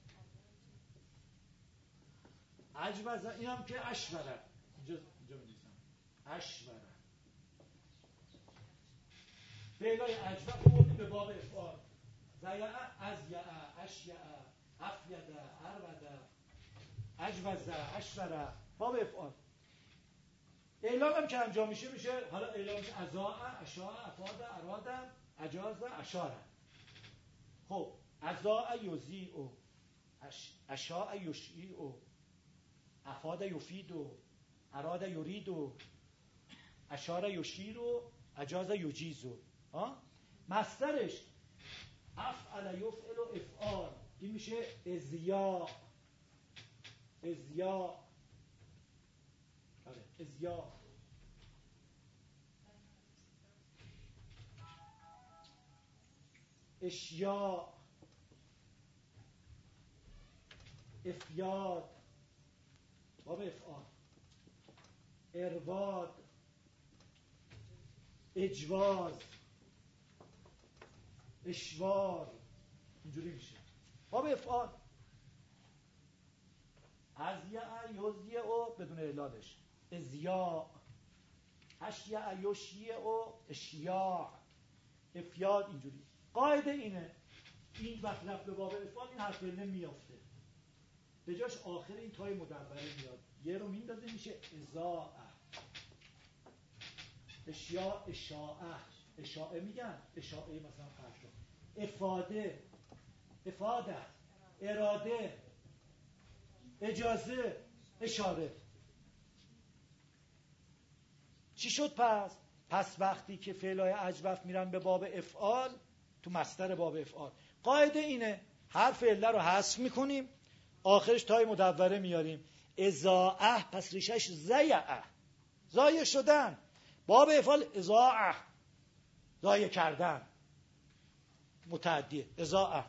Speaker 1: اجوزه. این هم که اشوره، اینجا اینجا می‌نویسم اشوره. فعلای اجوز بردیم به باب افعال. زیعه، ازیعه، اشیعه، افیده، اروده، اجوزه، اشوره، باب افعال. اعلام هم که انجام میشه میشه حالا اعلام میشه ازاعه، اشاعه، افاده، اراده، اجازه، اشاره. خب ازاعه یزیع، اشاعه یشیع، افاده یفید، اراده یرید، اشاره یشیر، اجازه یجیز. ها مصدرش افعل یفعل و افعال، این میشه ازیاء، ازیاء، آره ازیاء. اشیاء، افیاد، باب افعال. ارواد، اجواز، اشوار، اینجوری میشه باب افعال. ازیع، یزیع و بدون اعلانش ازیاء، اشیع، یشیع و اشیاع، افیاد. اینجوری قاعده اینه این وقت رفت به باب افعال این حرف علم میافته، به جاش آخر این تای مدوره میاد، یه رو میندازه میشه ازاعه. اشیاء، اشاعه، اشاعه میگن، اشاعه مثلا فرشا. افاده، افاده، اراده، اجازه، اشاره. چی شد پس؟ پس وقتی که فعلای اجوف میرن به باب افعال، تو مصدر باب افعال قاعده اینه حرف عله رو حذف میکنیم، آخرش تای مدوره میاریم. ازاعه پس ریشش زیعه، ضایع شدن. باب افعال ازاعه، ضایع کردن، متعدیه. ازاعه.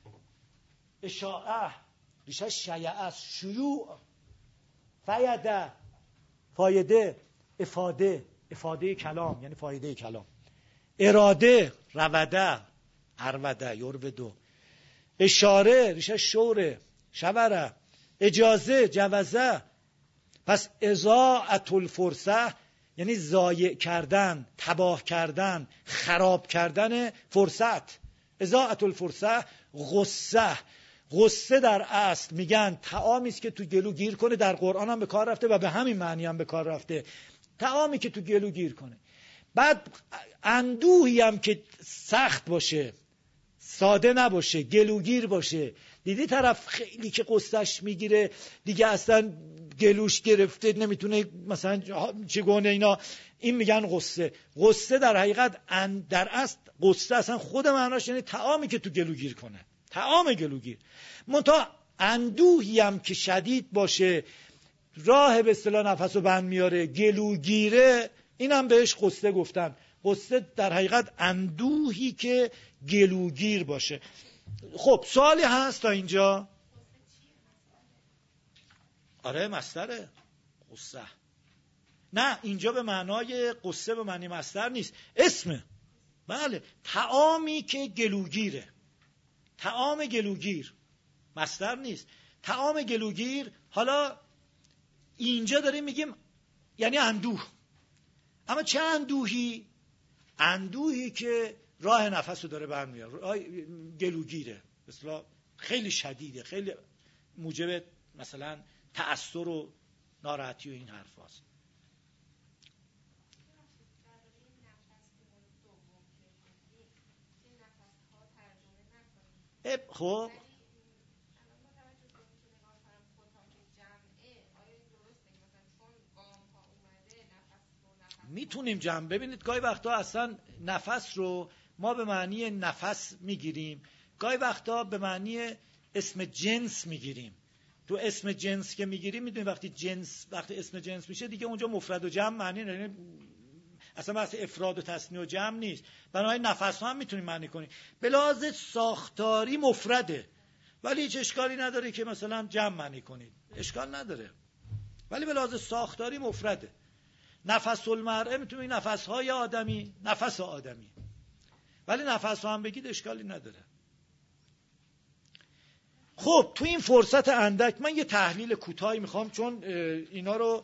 Speaker 1: اشاعه ریشش شیعه است، شیوع. فیده، فایده، افاده، افاده کلام یعنی فایده کلام. اراده، روده، اروده، یرودو. اشاره ریشش شوره، شبره. اجازه، جوزه. پس اضاعت الفرصه یعنی ضایع کردن، تباه کردن، خراب کردن فرصت. اضاعت الفرصه. غصه، غصه در اصل میگن طعامی است که تو گلو گیر کنه، در قرآن هم به کار رفته و به همین معنی هم به کار رفته، طعامی که تو گلو گیر کنه. بعد اندوهی هم که سخت باشه، ساده نباشه، گلوگیر باشه. دیدی طرف خیلی که قصهش میگیره دیگه اصلا گلوش گرفته نمیتونه مثلا چگونه اینا، این میگن غصه. غصه در حقیقت در اصل غصه اصلا خود معناش یعنی طعامی که تو گلوگیر کنه، طعام گلوگیر. منتها اندوهی هم که شدید باشه، راه به اصطلاح نفسو بند میاره، گلوگیره، اینم بهش غصه گفتن. غصه در حقیقت اندوهی که گلوگیر باشه. خب سوالی هست تا اینجا؟ آره مصدره غصه. نه اینجا به معنای غصه به معنی مصدر نیست، اسمه. بله طعامی که گلوگیره، طعام گلوگیر، مصدر نیست، طعام گلوگیر. حالا اینجا داریم میگیم یعنی اندوه. اما چه اندوهی؟ اندوهی که راه نفس رو داره برمیاره، راه گلوگیره، مثلا خیلی شدیده، خیلی موجب مثلا تأثیر و ناراحتی و این حرف هاست. خب میتونیم جمع ببینید گاهی وقتا اصلا نفس رو ما به معنی نفس میگیریم، گاهی وقتا به معنی اسم جنس میگیریم. تو اسم جنس که میگیریم میدونید وقتی جنس وقتی اسم جنس میشه دیگه اونجا مفرد و جمع معنی نه، اصلا بحث افراد و تثنیه و جمع نیست. بنابراین نفس ها هم میتونیم معنی کنیم. به لحاظ ساختاری مفرده ولی هیچ اشکالی نداره که مثلا جمع معنی کنید، اشکال نداره، ولی به لحاظ ساختاری مفرده. نفس المرء میتونید نفس های آدمی، نفس آدمی، ولی نفس ها هم بگید اشکالی نداره. خب تو این فرصت اندک من یه تحلیل کوتاهی میخوام، چون اینا رو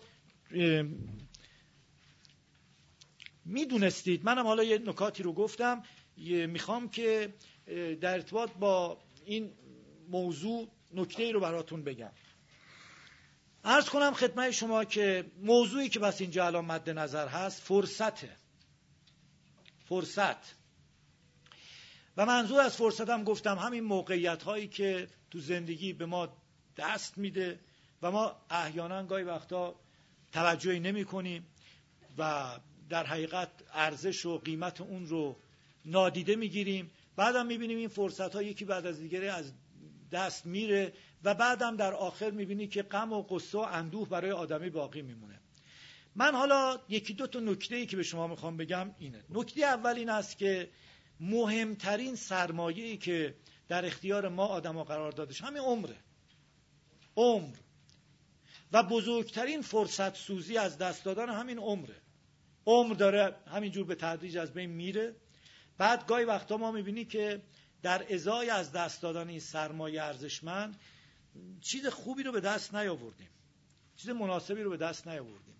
Speaker 1: میدونستید، منم حالا یه نکاتی رو گفتم، میخوام که در ارتباط با این موضوع نکته‌ای رو براتون بگم. عرض کنم خدمت شما که موضوعی که بس اینجا الان مد نظر هست فرصته. فرصت و منظور از فرصت هم گفتم همین موقعیت هایی که تو زندگی به ما دست میده و ما احیانا گاهی وقتا توجهی نمی کنیم و در حقیقت ارزش و قیمت اون رو نادیده میگیریم. بعدم میبینیم این فرصت ها یکی بعد از دیگری از دست میره و بعدم در آخر میبینی که غم و غصه و اندوه برای آدمی باقی میمونه. من حالا یکی دو تا نکته‌ای که به شما میخوام بگم اینه. نکته اول این است که مهمترین سرمایه‌ای که در اختیار ما آدم‌ها قرار دادش همین عمره. عمر و بزرگترین فرصت سوزی از دست دادن همین عمره. عمر داره همینجور به تدریج از بین میره. بعد گاهی وقتا ما میبینی که در ازای از دست دادن این سرمایه ارزشمند چیز خوبی رو به دست نیاوردیم، چیز مناسبی رو به دست نیاوردیم.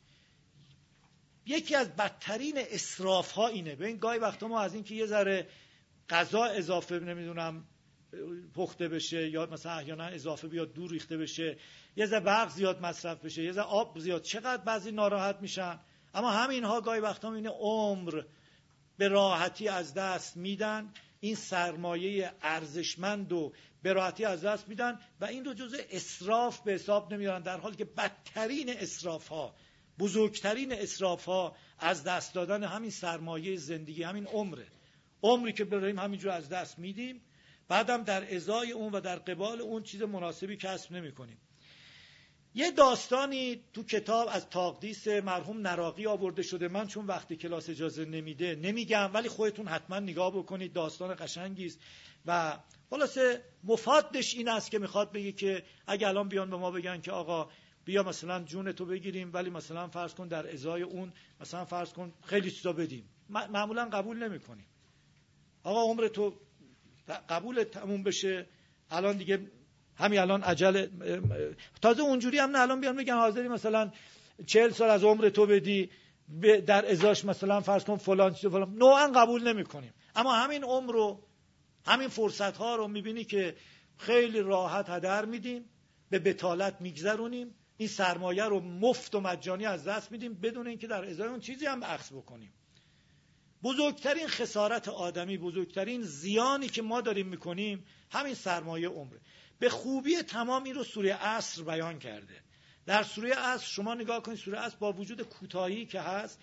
Speaker 1: یکی از بدترین اسراف ها اینه. ببین گاهی وقتا ما از این که یه ذره غذا اضافه نمیدونم پخته بشه یا مثلا احیانا اضافه بیاد دور ریخته بشه، یه ذره برق زیاد مصرف بشه، یه ذره آب زیاد، چقدر بعضی ناراحت میشن. اما همین ها گاهی وقتا اینه عمر به راحتی از دست میدن، این سرمایه ارزشمند و به راحتی از دست میدن و این رو جزء اسراف به حساب نمیارن، در حالی که بدترین اسراف ها، بزرگترین اسراف ها از دست دادن همین سرمایه زندگی، همین عمره. عمری که بریم همینجور از دست میدیم، بعدم در ازای اون و در قبال اون چیز مناسبی کسب نمی کنیم. یه داستانی تو کتاب از تاقدیس مرحوم نراقی آورده شده. من چون وقتی کلاس اجازه نمیده نمیگم، ولی خودتون حتما نگاه بکنید، داستان قشنگی است و خلاصه مفادش این است که میخواد بگه که اگه الان بیان به ما بگن که آقا بیا مثلا جون تو بگیریم، ولی مثلا فرض کن در ازای اون مثلا فرض کن خیلی چیزا بدیم، معمولا قبول نمیکنیم. آقا عمر تو قبول تموم بشه، الان دیگه همین الان عجل، تازه اونجوری هم نه الان بیان بگن حاضری مثلا چهل سال از عمر تو بدی در ازاش مثلا فرض کن فلان چیز فلان، نوعا قبول نمی کنیم. اما همین عمر رو، همین فرصت ها رو میبینی که خیلی راحت هدر میدیم، به بتالت میگذرونیم، این سرمایه رو مفت و مجانی از دست میدیم بدون اینکه در ازای اون چیزی هم اخذ بکنیم. بزرگترین خسارت آدمی، بزرگترین زیانی که ما داریم میکنیم همین سرمایه عمره. به خوبی تمام این رو سوره عصر بیان کرده. در سوره عصر شما نگاه کنید، سوره عصر با وجود کوتاهی که هست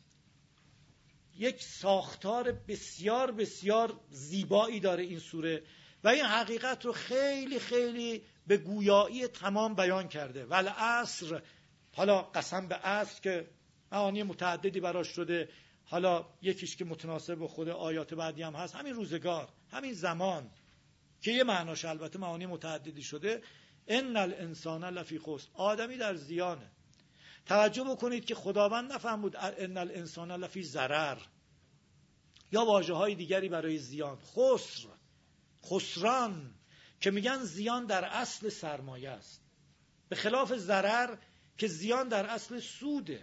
Speaker 1: یک ساختار بسیار بسیار زیبایی داره این سوره و این حقیقت رو خیلی خیلی به گویایی تمام بیان کرده. والعصر، حالا قسم به عصر که معانی متعددی براش شده، حالا یکیش که متناسب با خود آیات بعدی هم هست، همین روزگار، همین زمان که یه معناش البته معانی متعددی شده، ان الانسان لفی خسر، آدمی در زیانه. توجه بکنید که خداوند نفرمود ان الانسان لفی ضرر یا واژه های دیگری برای زیان. خسر، خسران که میگن زیان در اصل سرمایه است، به خلاف ضرر که زیان در اصل سوده،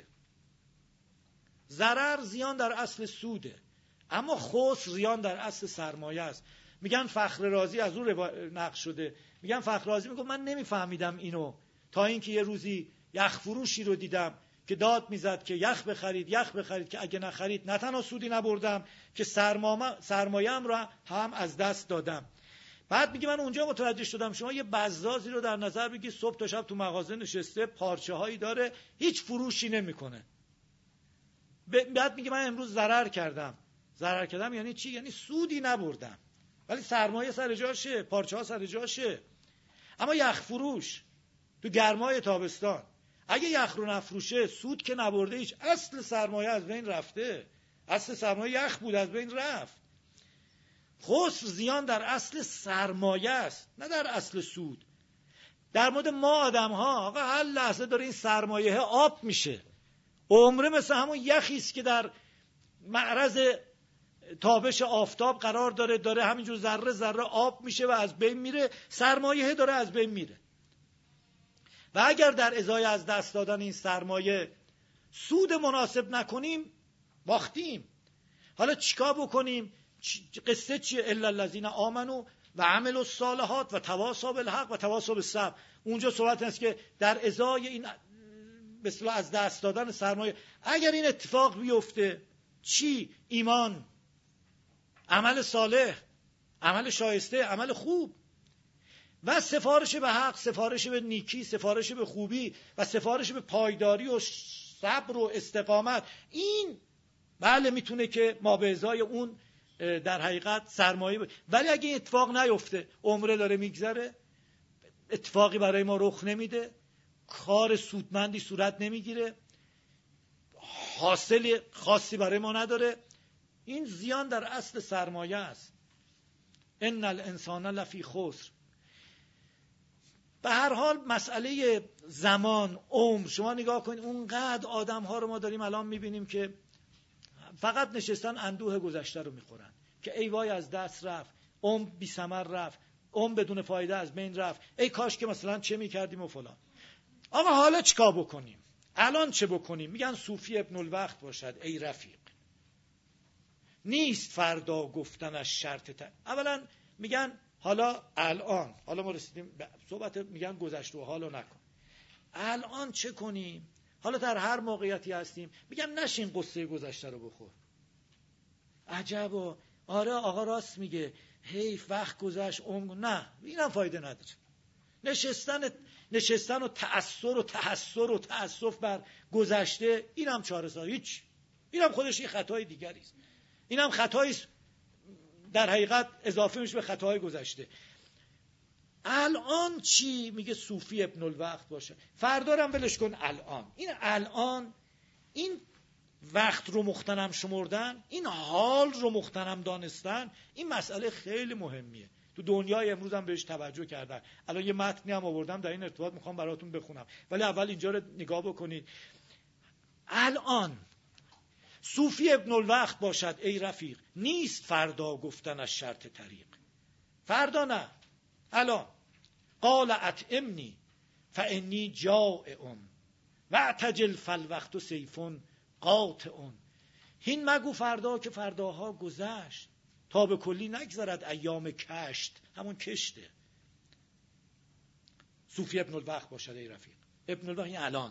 Speaker 1: ضرر زیان در اصل سوده، اما خسر زیان در اصل سرمایه است. میگن فخر رازی از اون نقل شده، میگن فخر رازی میگه من نمیفهمیدم اینو تا اینکه یه روزی یخ فروشی رو دیدم که داد میزد که یخ بخرید یخ بخرید که اگه نخرید نه تنها سودی نبردم که سرمایه‌ام رو هم از دست دادم. بعد میگه من اونجا متوجه شدم شما یه بزازی رو در نظر بگیر صبح تا شب تو مغازه نشسته، پارچه هایی داره، هیچ فروشی نمیکنه. بعد میگه من امروز ضرر کردم. ضرر کردم یعنی چی؟ یعنی سودی نبردم، ولی سرمایه سر جاشه، پارچه ها سر جاشه. اما یخ فروش تو گرمای تابستان اگه یخ رو نفروشه سود که نبرده، هیچ، اصل سرمایه از بین رفته، اصل سرمایه یخ بود از بین رفت. خسر زیان در اصل سرمایه است نه در اصل سود. در مورد ما آدم ها آقا هر لحظه داره این سرمایه آب میشه. عمره مثل همون یخی است که در معرض تابش آفتاب قرار داره، داره همینجور ذره ذره آب میشه و از بین میره، سرمایه داره از بین میره. و اگر در ازای از دست دادن این سرمایه سود مناسب نکنیم باختیم. حالا چیکار بکنیم؟ قصه چیه؟ الا الذین آمنوا و عملوا الصالحات و تواصوا بالحق و تواصوا بالصبر. اونجا صحبت هست که در ازای این به اصطلاح از دست دادن سرمایه اگر این اتفاق بیفته، چی؟ ایمان، عمل صالح، عمل شایسته، عمل خوب و سفارش به حق، سفارش به نیکی، سفارش به خوبی و سفارش به پایداری و صبر و استقامت، این بله میتونه که ما به ازای اون در حقیقت سرمایه ب... ولی اگه اتفاق نیفته، عمره داره میگذره، اتفاقی برای ما رخ نمیده، کار سودمندی صورت نمیگیره، حاصل خاصی برای ما نداره، این زیان در اصل سرمایه است. ان الانسان لفی خسر. به هر حال مسئله زمان، عمر، شما نگاه کنید اونقدر آدم ها رو ما داریم الان میبینیم که فقط نشستن اندوه گذشته رو میخورن که ای وای از دست رفت، عمر بی ثمر رفت، عمر بدون فایده از بین رفت، ای کاش که مثلا چه میکردیم و فلان. آقا حالا چیکار بکنیم؟ الان چه بکنیم؟ میگن صوفی ابن الوقت باشد ای رفیق، نیست فردا گفتنش شرط تا. اولا میگن حالا الان، حالا ما رسیدیم صحبت، میگن گذشته و حالو نکن، الان چه کنیم؟ حالا در هر موقعیتی هستیم میگم نشین قصه گذشته رو بخور. عجبا، آره آقا راست میگه، حیف وقت گذشت، عمر، نه اینم فایده نداره. نشستن نشستن و تأثر و تحسر و تأسف بر گذشته، اینم چاره سازی، هیچ، اینم خودش یه خطای دیگری است، اینم خطایی است در حقیقت اضافه میشه به خطاهای گذشته. الان چی؟ میگه صوفی ابن الوقت باشه، فردا رو هم ولش کن. الان، این الان، این وقت رو مغتنم شمردن، این حال رو مغتنم دانستن، این مسئله خیلی مهمیه. تو دنیای امروز هم بهش توجه کردن. الان یه متنی هم آوردم در این ارتباط، میخوام براتون بخونم، ولی اول اینجا رو نگاه بکنید. الان صوفی ابن الوقت باشد ای رفیق، نیست فردا گفتنش شرط طریق. فردا نه، الان. قال اطعمنی فانی جائع واعتجل فالوقت سیف قاطع. هین مگو فردا که فرداها گذشت، تا به کلی نگذرد ایام کشت، همون کشته. صوفی ابن الوقت باشد ای رفیق. ابن الوقت این الان.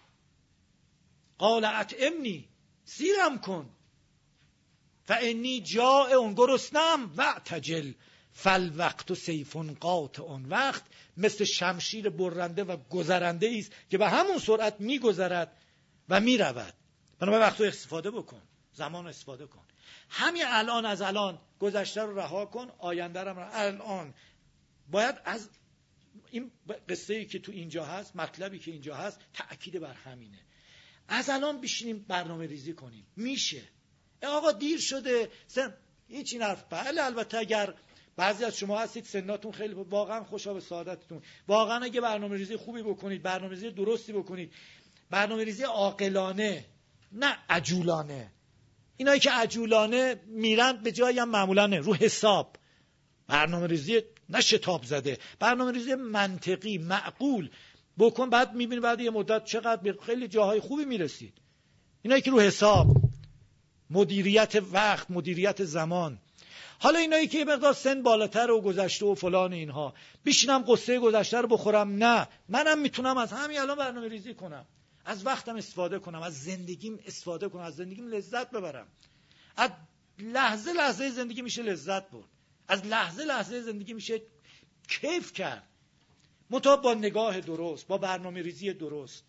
Speaker 1: قال اطعمنی، سیرم کن، فانی جائع، گرسنه‌ام، واعتجل فالوقت سیف قاطع. وقت مثل شمشیر برنده و گذرنده است که به همون سرعت میگذرد و میرود. بنابراین وقت رو استفاده بکن، زمان رو استفاده کن. همین الان، از الان گذشته رو رها کن، آینده رو الان. باید از این قصه‌ای که تو اینجا هست، مطلبی که اینجا هست، تأکید بر همینه. از الان بشینیم برنامه ریزی کنیم. میشه. آقا دیر شده، سن هیچ این حرف. بله البته اگر بعضی از شما هستید سناتون خیلی واقعا خوشا به سعادتتون، واقعا اگه برنامه ریزی خوبی بکنید، برنامه ریزی درستی بکنید، برنامه ریزی عاقلانه نه عجولانه. اینایی که عجولانه میرن به جایی هم معمولا نه، رو حساب. برنامه ریزی نه شتاب زده، برنامه ریزی منطقی، معقول، بکن، بعد میبینی بعد یه مدت چقدر به خیلی جاهای خوبی میرسید. اینایی که رو حساب، مدیریت وقت، مدیریت زمان. حالا اینایی که یه مقدار سن بالاتر و گذشته و فلان اینها، بشینم قصه گذشته رو بخورم؟ نه، منم میتونم از همین الان برنامه ریزی کنم، از وقتم استفاده کنم، از زندگیم استفاده کنم، از زندگیم لذت ببرم. از لحظه لحظه زندگی میشه لذت برد، از لحظه لحظه زندگی میشه کیف کرد، منتها با نگاه درست، با برنامه ریزی درست.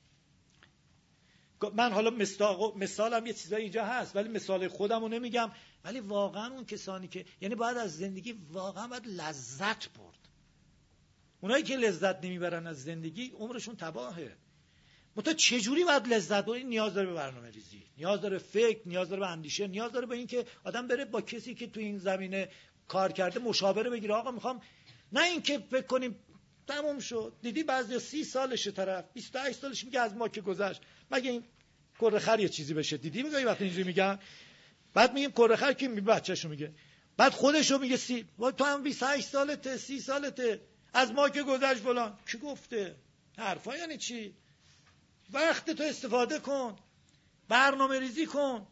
Speaker 1: من حالا مثال مثالم یه چیزایی اینجا هست، ولی مثال خودم رو نمیگم، ولی واقعا اون کسانی که یعنی باید از زندگی واقعا باید لذت برد. اونایی که لذت نمیبرن از زندگی عمرشون تباهه. منتها چجوری باید لذت برد؟ نیاز داره به برنامه ریزی، نیاز داره فکر، نیاز داره به اندیشه، نیاز داره به این که آدم بره با کسی که تو این زمینه کار کرده مشاوره بگیره. آقا میخوام، نه اینکه فکر کنیم تموم شد. دیدی بعضی سی سالشه طرف، بیست و هشت سالش میگه از ما که گذشت، مگه این کره خر یه چیزی بشه؟ دیدی میگه وقتی اینجوری میگن، بعد میگیم کره خر کی؟ می بچه‌شو میگه، بعد خودشو میگه سی تو هم بیست و هشت سالته، سی سالته، از ما که گذشت فلان. کی گفته؟ حرفا یعنی چی؟ وقت تو استفاده کن، برنامه ریزی کن.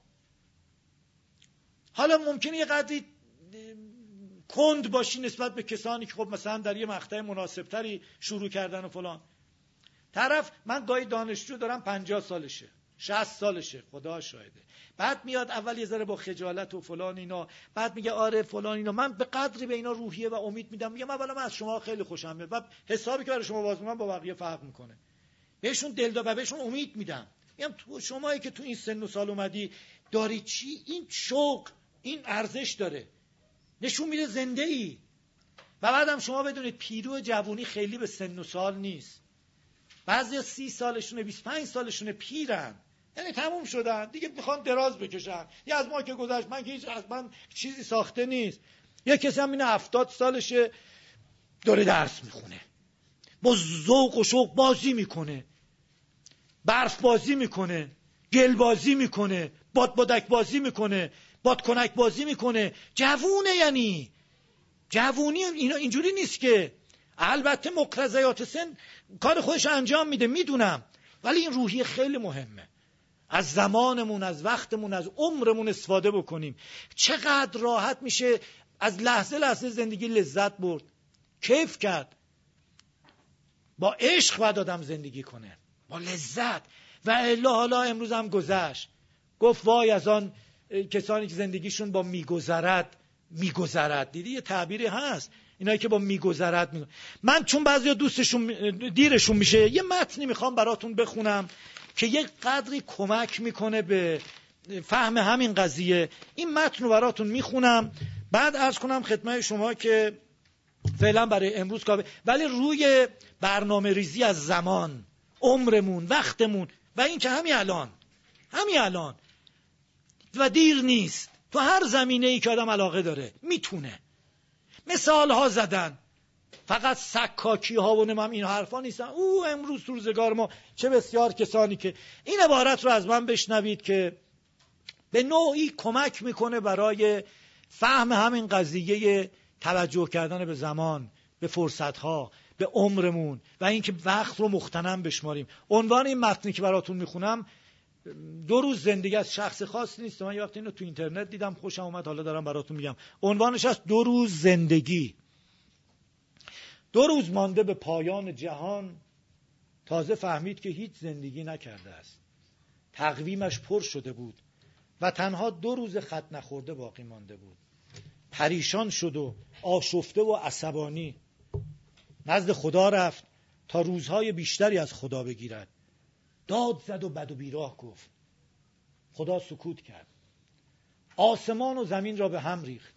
Speaker 1: حالا ممکنه یه قدری کند باشی نسبت به کسانی که خب مثلا در یه مقطع مناسبتری شروع کردن و فلان. طرف، من گاهی دانشجو دارم پنجاه سالشه، شصت سالشه، خدا شاهده، بعد میاد اول یه ذره با خجالت و فلان اینا، بعد میگه آره فلان اینا، من به قدری به اینا روحیه و امید میدم، میگم اولا من از شما خیلی خوشم میاد، بعد حسابی که برای شما باز میکنم با بقیه فرق میکنه، بهشون دلدار و بهشون امید میدم، میگم تو شمایی که تو این سن و سال اومدی داری چی، این شوق، این ارزش داره، نشون میده زنده ای. و بعدم شما بدونید پیرو جوونی خیلی به سن و سال نیست. بعضی سی سالشونه، بیست و پنج سالشونه، پیرن، یعنی تموم شدن دیگه، میخوان دراز بکشن. یه از ما که گذشت، من که هیچ از من چیزی ساخته نیست. یه کسی هم اینه هفتاد سالشه داره درس میخونه، با ذوق و شوق بازی میکنه، برف بازی میکنه، گل بازی میکنه، باد بادک بازی میکنه، بادکنک بازی میکنه، جوونه. یعنی جوونی اینا اینجوری نیست که، البته مقتضیات سن کار خودش انجام میده، میدونم، ولی این روحیه خیلی مهمه. از زمانمون، از وقتمون، از عمرمون استفاده بکنیم. چقدر راحت میشه از لحظه لحظه زندگی لذت برد، کیف کرد. با عشق باید آدم زندگی کنه، با لذت. و الا حالا امروز هم گذشت، گفت وای از آن کسانی که زندگیشون با میگذرد میگذرد. دیدی یه تعبیری هست، اینایی که با میگذرد میگذرد. من چون بعضیا دوستشون دیرشون میشه، یه متنی میخوام براتون بخونم که یه قدری کمک میکنه به فهم همین قضیه. این متن رو براتون میخونم، بعد عرض کنم خدمت شما که فعلا برای امروز کافی، ولی روی برنامه ریزی از زمان، عمرمون، وقتمون، و این که همین الان همین الان و دیر نیست، تو هر زمینه ای که آدم علاقه داره میتونه. مثال ها زدن، فقط سکاکی ها و نمیم این حرفا نیستن. او امروز تو روزگار ما چه بسیار کسانی که این عبارت رو از من بشنوید که به نوعی کمک میکنه برای فهم همین قضیه توجه کردن به زمان، به فرصت ها، به عمرمون و اینکه وقت رو مغتنم بشماریم. عنوان این متنی که براتون میخونم دو روز زندگی از شخص خاص نیست، من یه وقت اینو تو اینترنت دیدم خوشم اومد، حالا دارم براتون میگم. عنوانش هست دو روز زندگی. دو روز مانده به پایان جهان، تازه فهمید که هیچ زندگی نکرده است. تقویمش پر شده بود و تنها دو روز خط نخورده باقی مانده بود. پریشان شد و آشفته و عصبانی نزد خدا رفت تا روزهای بیشتری از خدا بگیرد. داد زد و بد و بیراه گفت. خدا سکوت کرد. آسمان و زمین را به هم ریخت.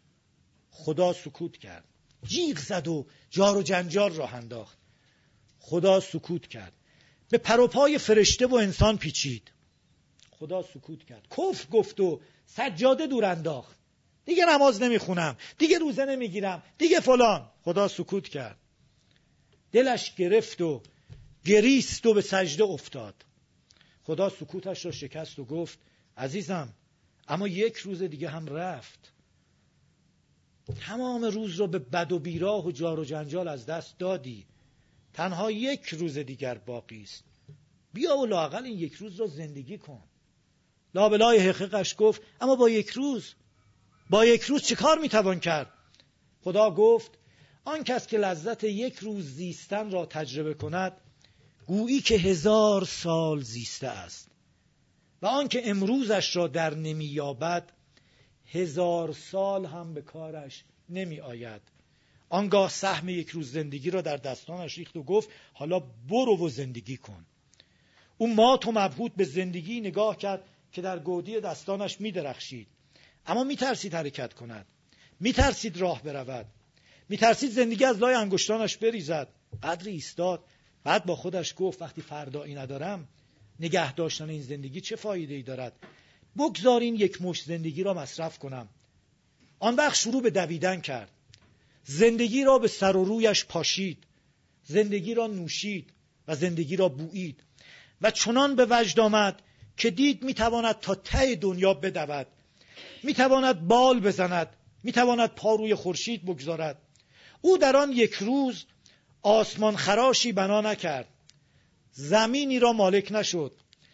Speaker 1: خدا سکوت کرد. جیغ زد و جار و جنجال راه انداخت. خدا سکوت کرد. به پر و پای فرشته و انسان پیچید. خدا سکوت کرد. کفر گفت و سجاده دور انداخت. دیگه نماز نمیخونم، دیگه روزه نمیگیرم، دیگه فلان. خدا سکوت کرد. دلش گرفت و گریست و به سجده افتاد. خدا سکوتش را شکست و گفت عزیزم اما یک روز دیگه هم رفت. تمام روز رو به بد و بیراه و جار و جنجال از دست دادی. تنها یک روز دیگر باقی است. بیا و لااقل این یک روز را زندگی کن. لابلای حقیقش گفت اما با یک روز با یک روز چه کار میتوان کرد؟ خدا گفت آن کس که لذت یک روز زیستن را تجربه کند گویی که هزار سال زیسته است و آن که امروزش را در نمی یابد هزار سال هم به کارش نمی آید. آنگاه سهم یک روز زندگی را در دستانش ریخت و گفت حالا برو و زندگی کن. او مات و مبهوت به زندگی نگاه کرد که در گودی دستانش می درخشید، اما می ترسید حرکت کند، می ترسید راه برود، می ترسید زندگی از لای انگشتانش بریزد. قدری ایستاد، بعد با خودش گفت وقتی فردایی ندارم نگه داشتن این زندگی چه فایده ای دارد؟ بگذارین یک مشت زندگی را مصرف کنم. آن وقت شروع به دویدن کرد. زندگی را به سر و رویش پاشید، زندگی را نوشید و زندگی را بویید و چنان به وجد آمد که دید میتواند تا ته دنیا بدود، میتواند بال بزند، میتواند پا روی خورشید بگذارد. او در آن یک روز آسمان خراشی بنا نکرد، زمینی را مالک نشد،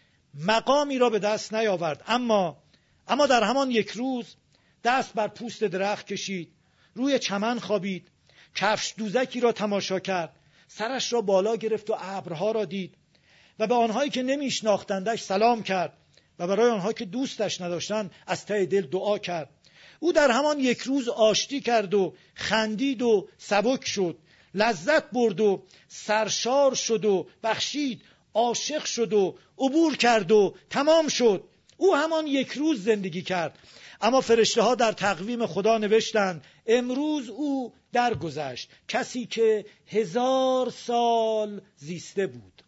Speaker 1: مقامی را به دست نیاورد، اما اما در همان یک روز دست بر پوست درخت کشید، روی چمن خوابید، کفش دوزکی را تماشا کرد، سرش را بالا گرفت و ابرها را دید و به آنهایی که نمیشناختندش سلام کرد و برای آنها که دوستش نداشتند از ته دل دعا کرد. او در همان یک روز آشتی کرد و خندید و سبک شد، لذت برد و سرشار شد و بخشید، عاشق شد و عبور کرد و تمام شد. او همان یک روز زندگی کرد، اما فرشته ها در تقویم خدا نوشتند امروز او درگذشت، کسی که هزار سال زیسته بود.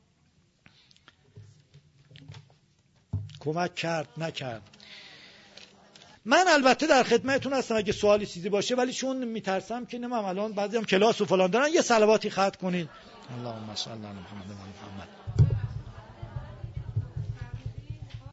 Speaker 1: کمک کرد نکرد. من البته در خدمتتون هستم اگه سوالی چیزی باشه، ولی چون میترسم که نمیم الان بعضی هم کلاس و فلان دارن، یه صلواتی ختم کنید. اللهم صل علی محمد و آل محمد.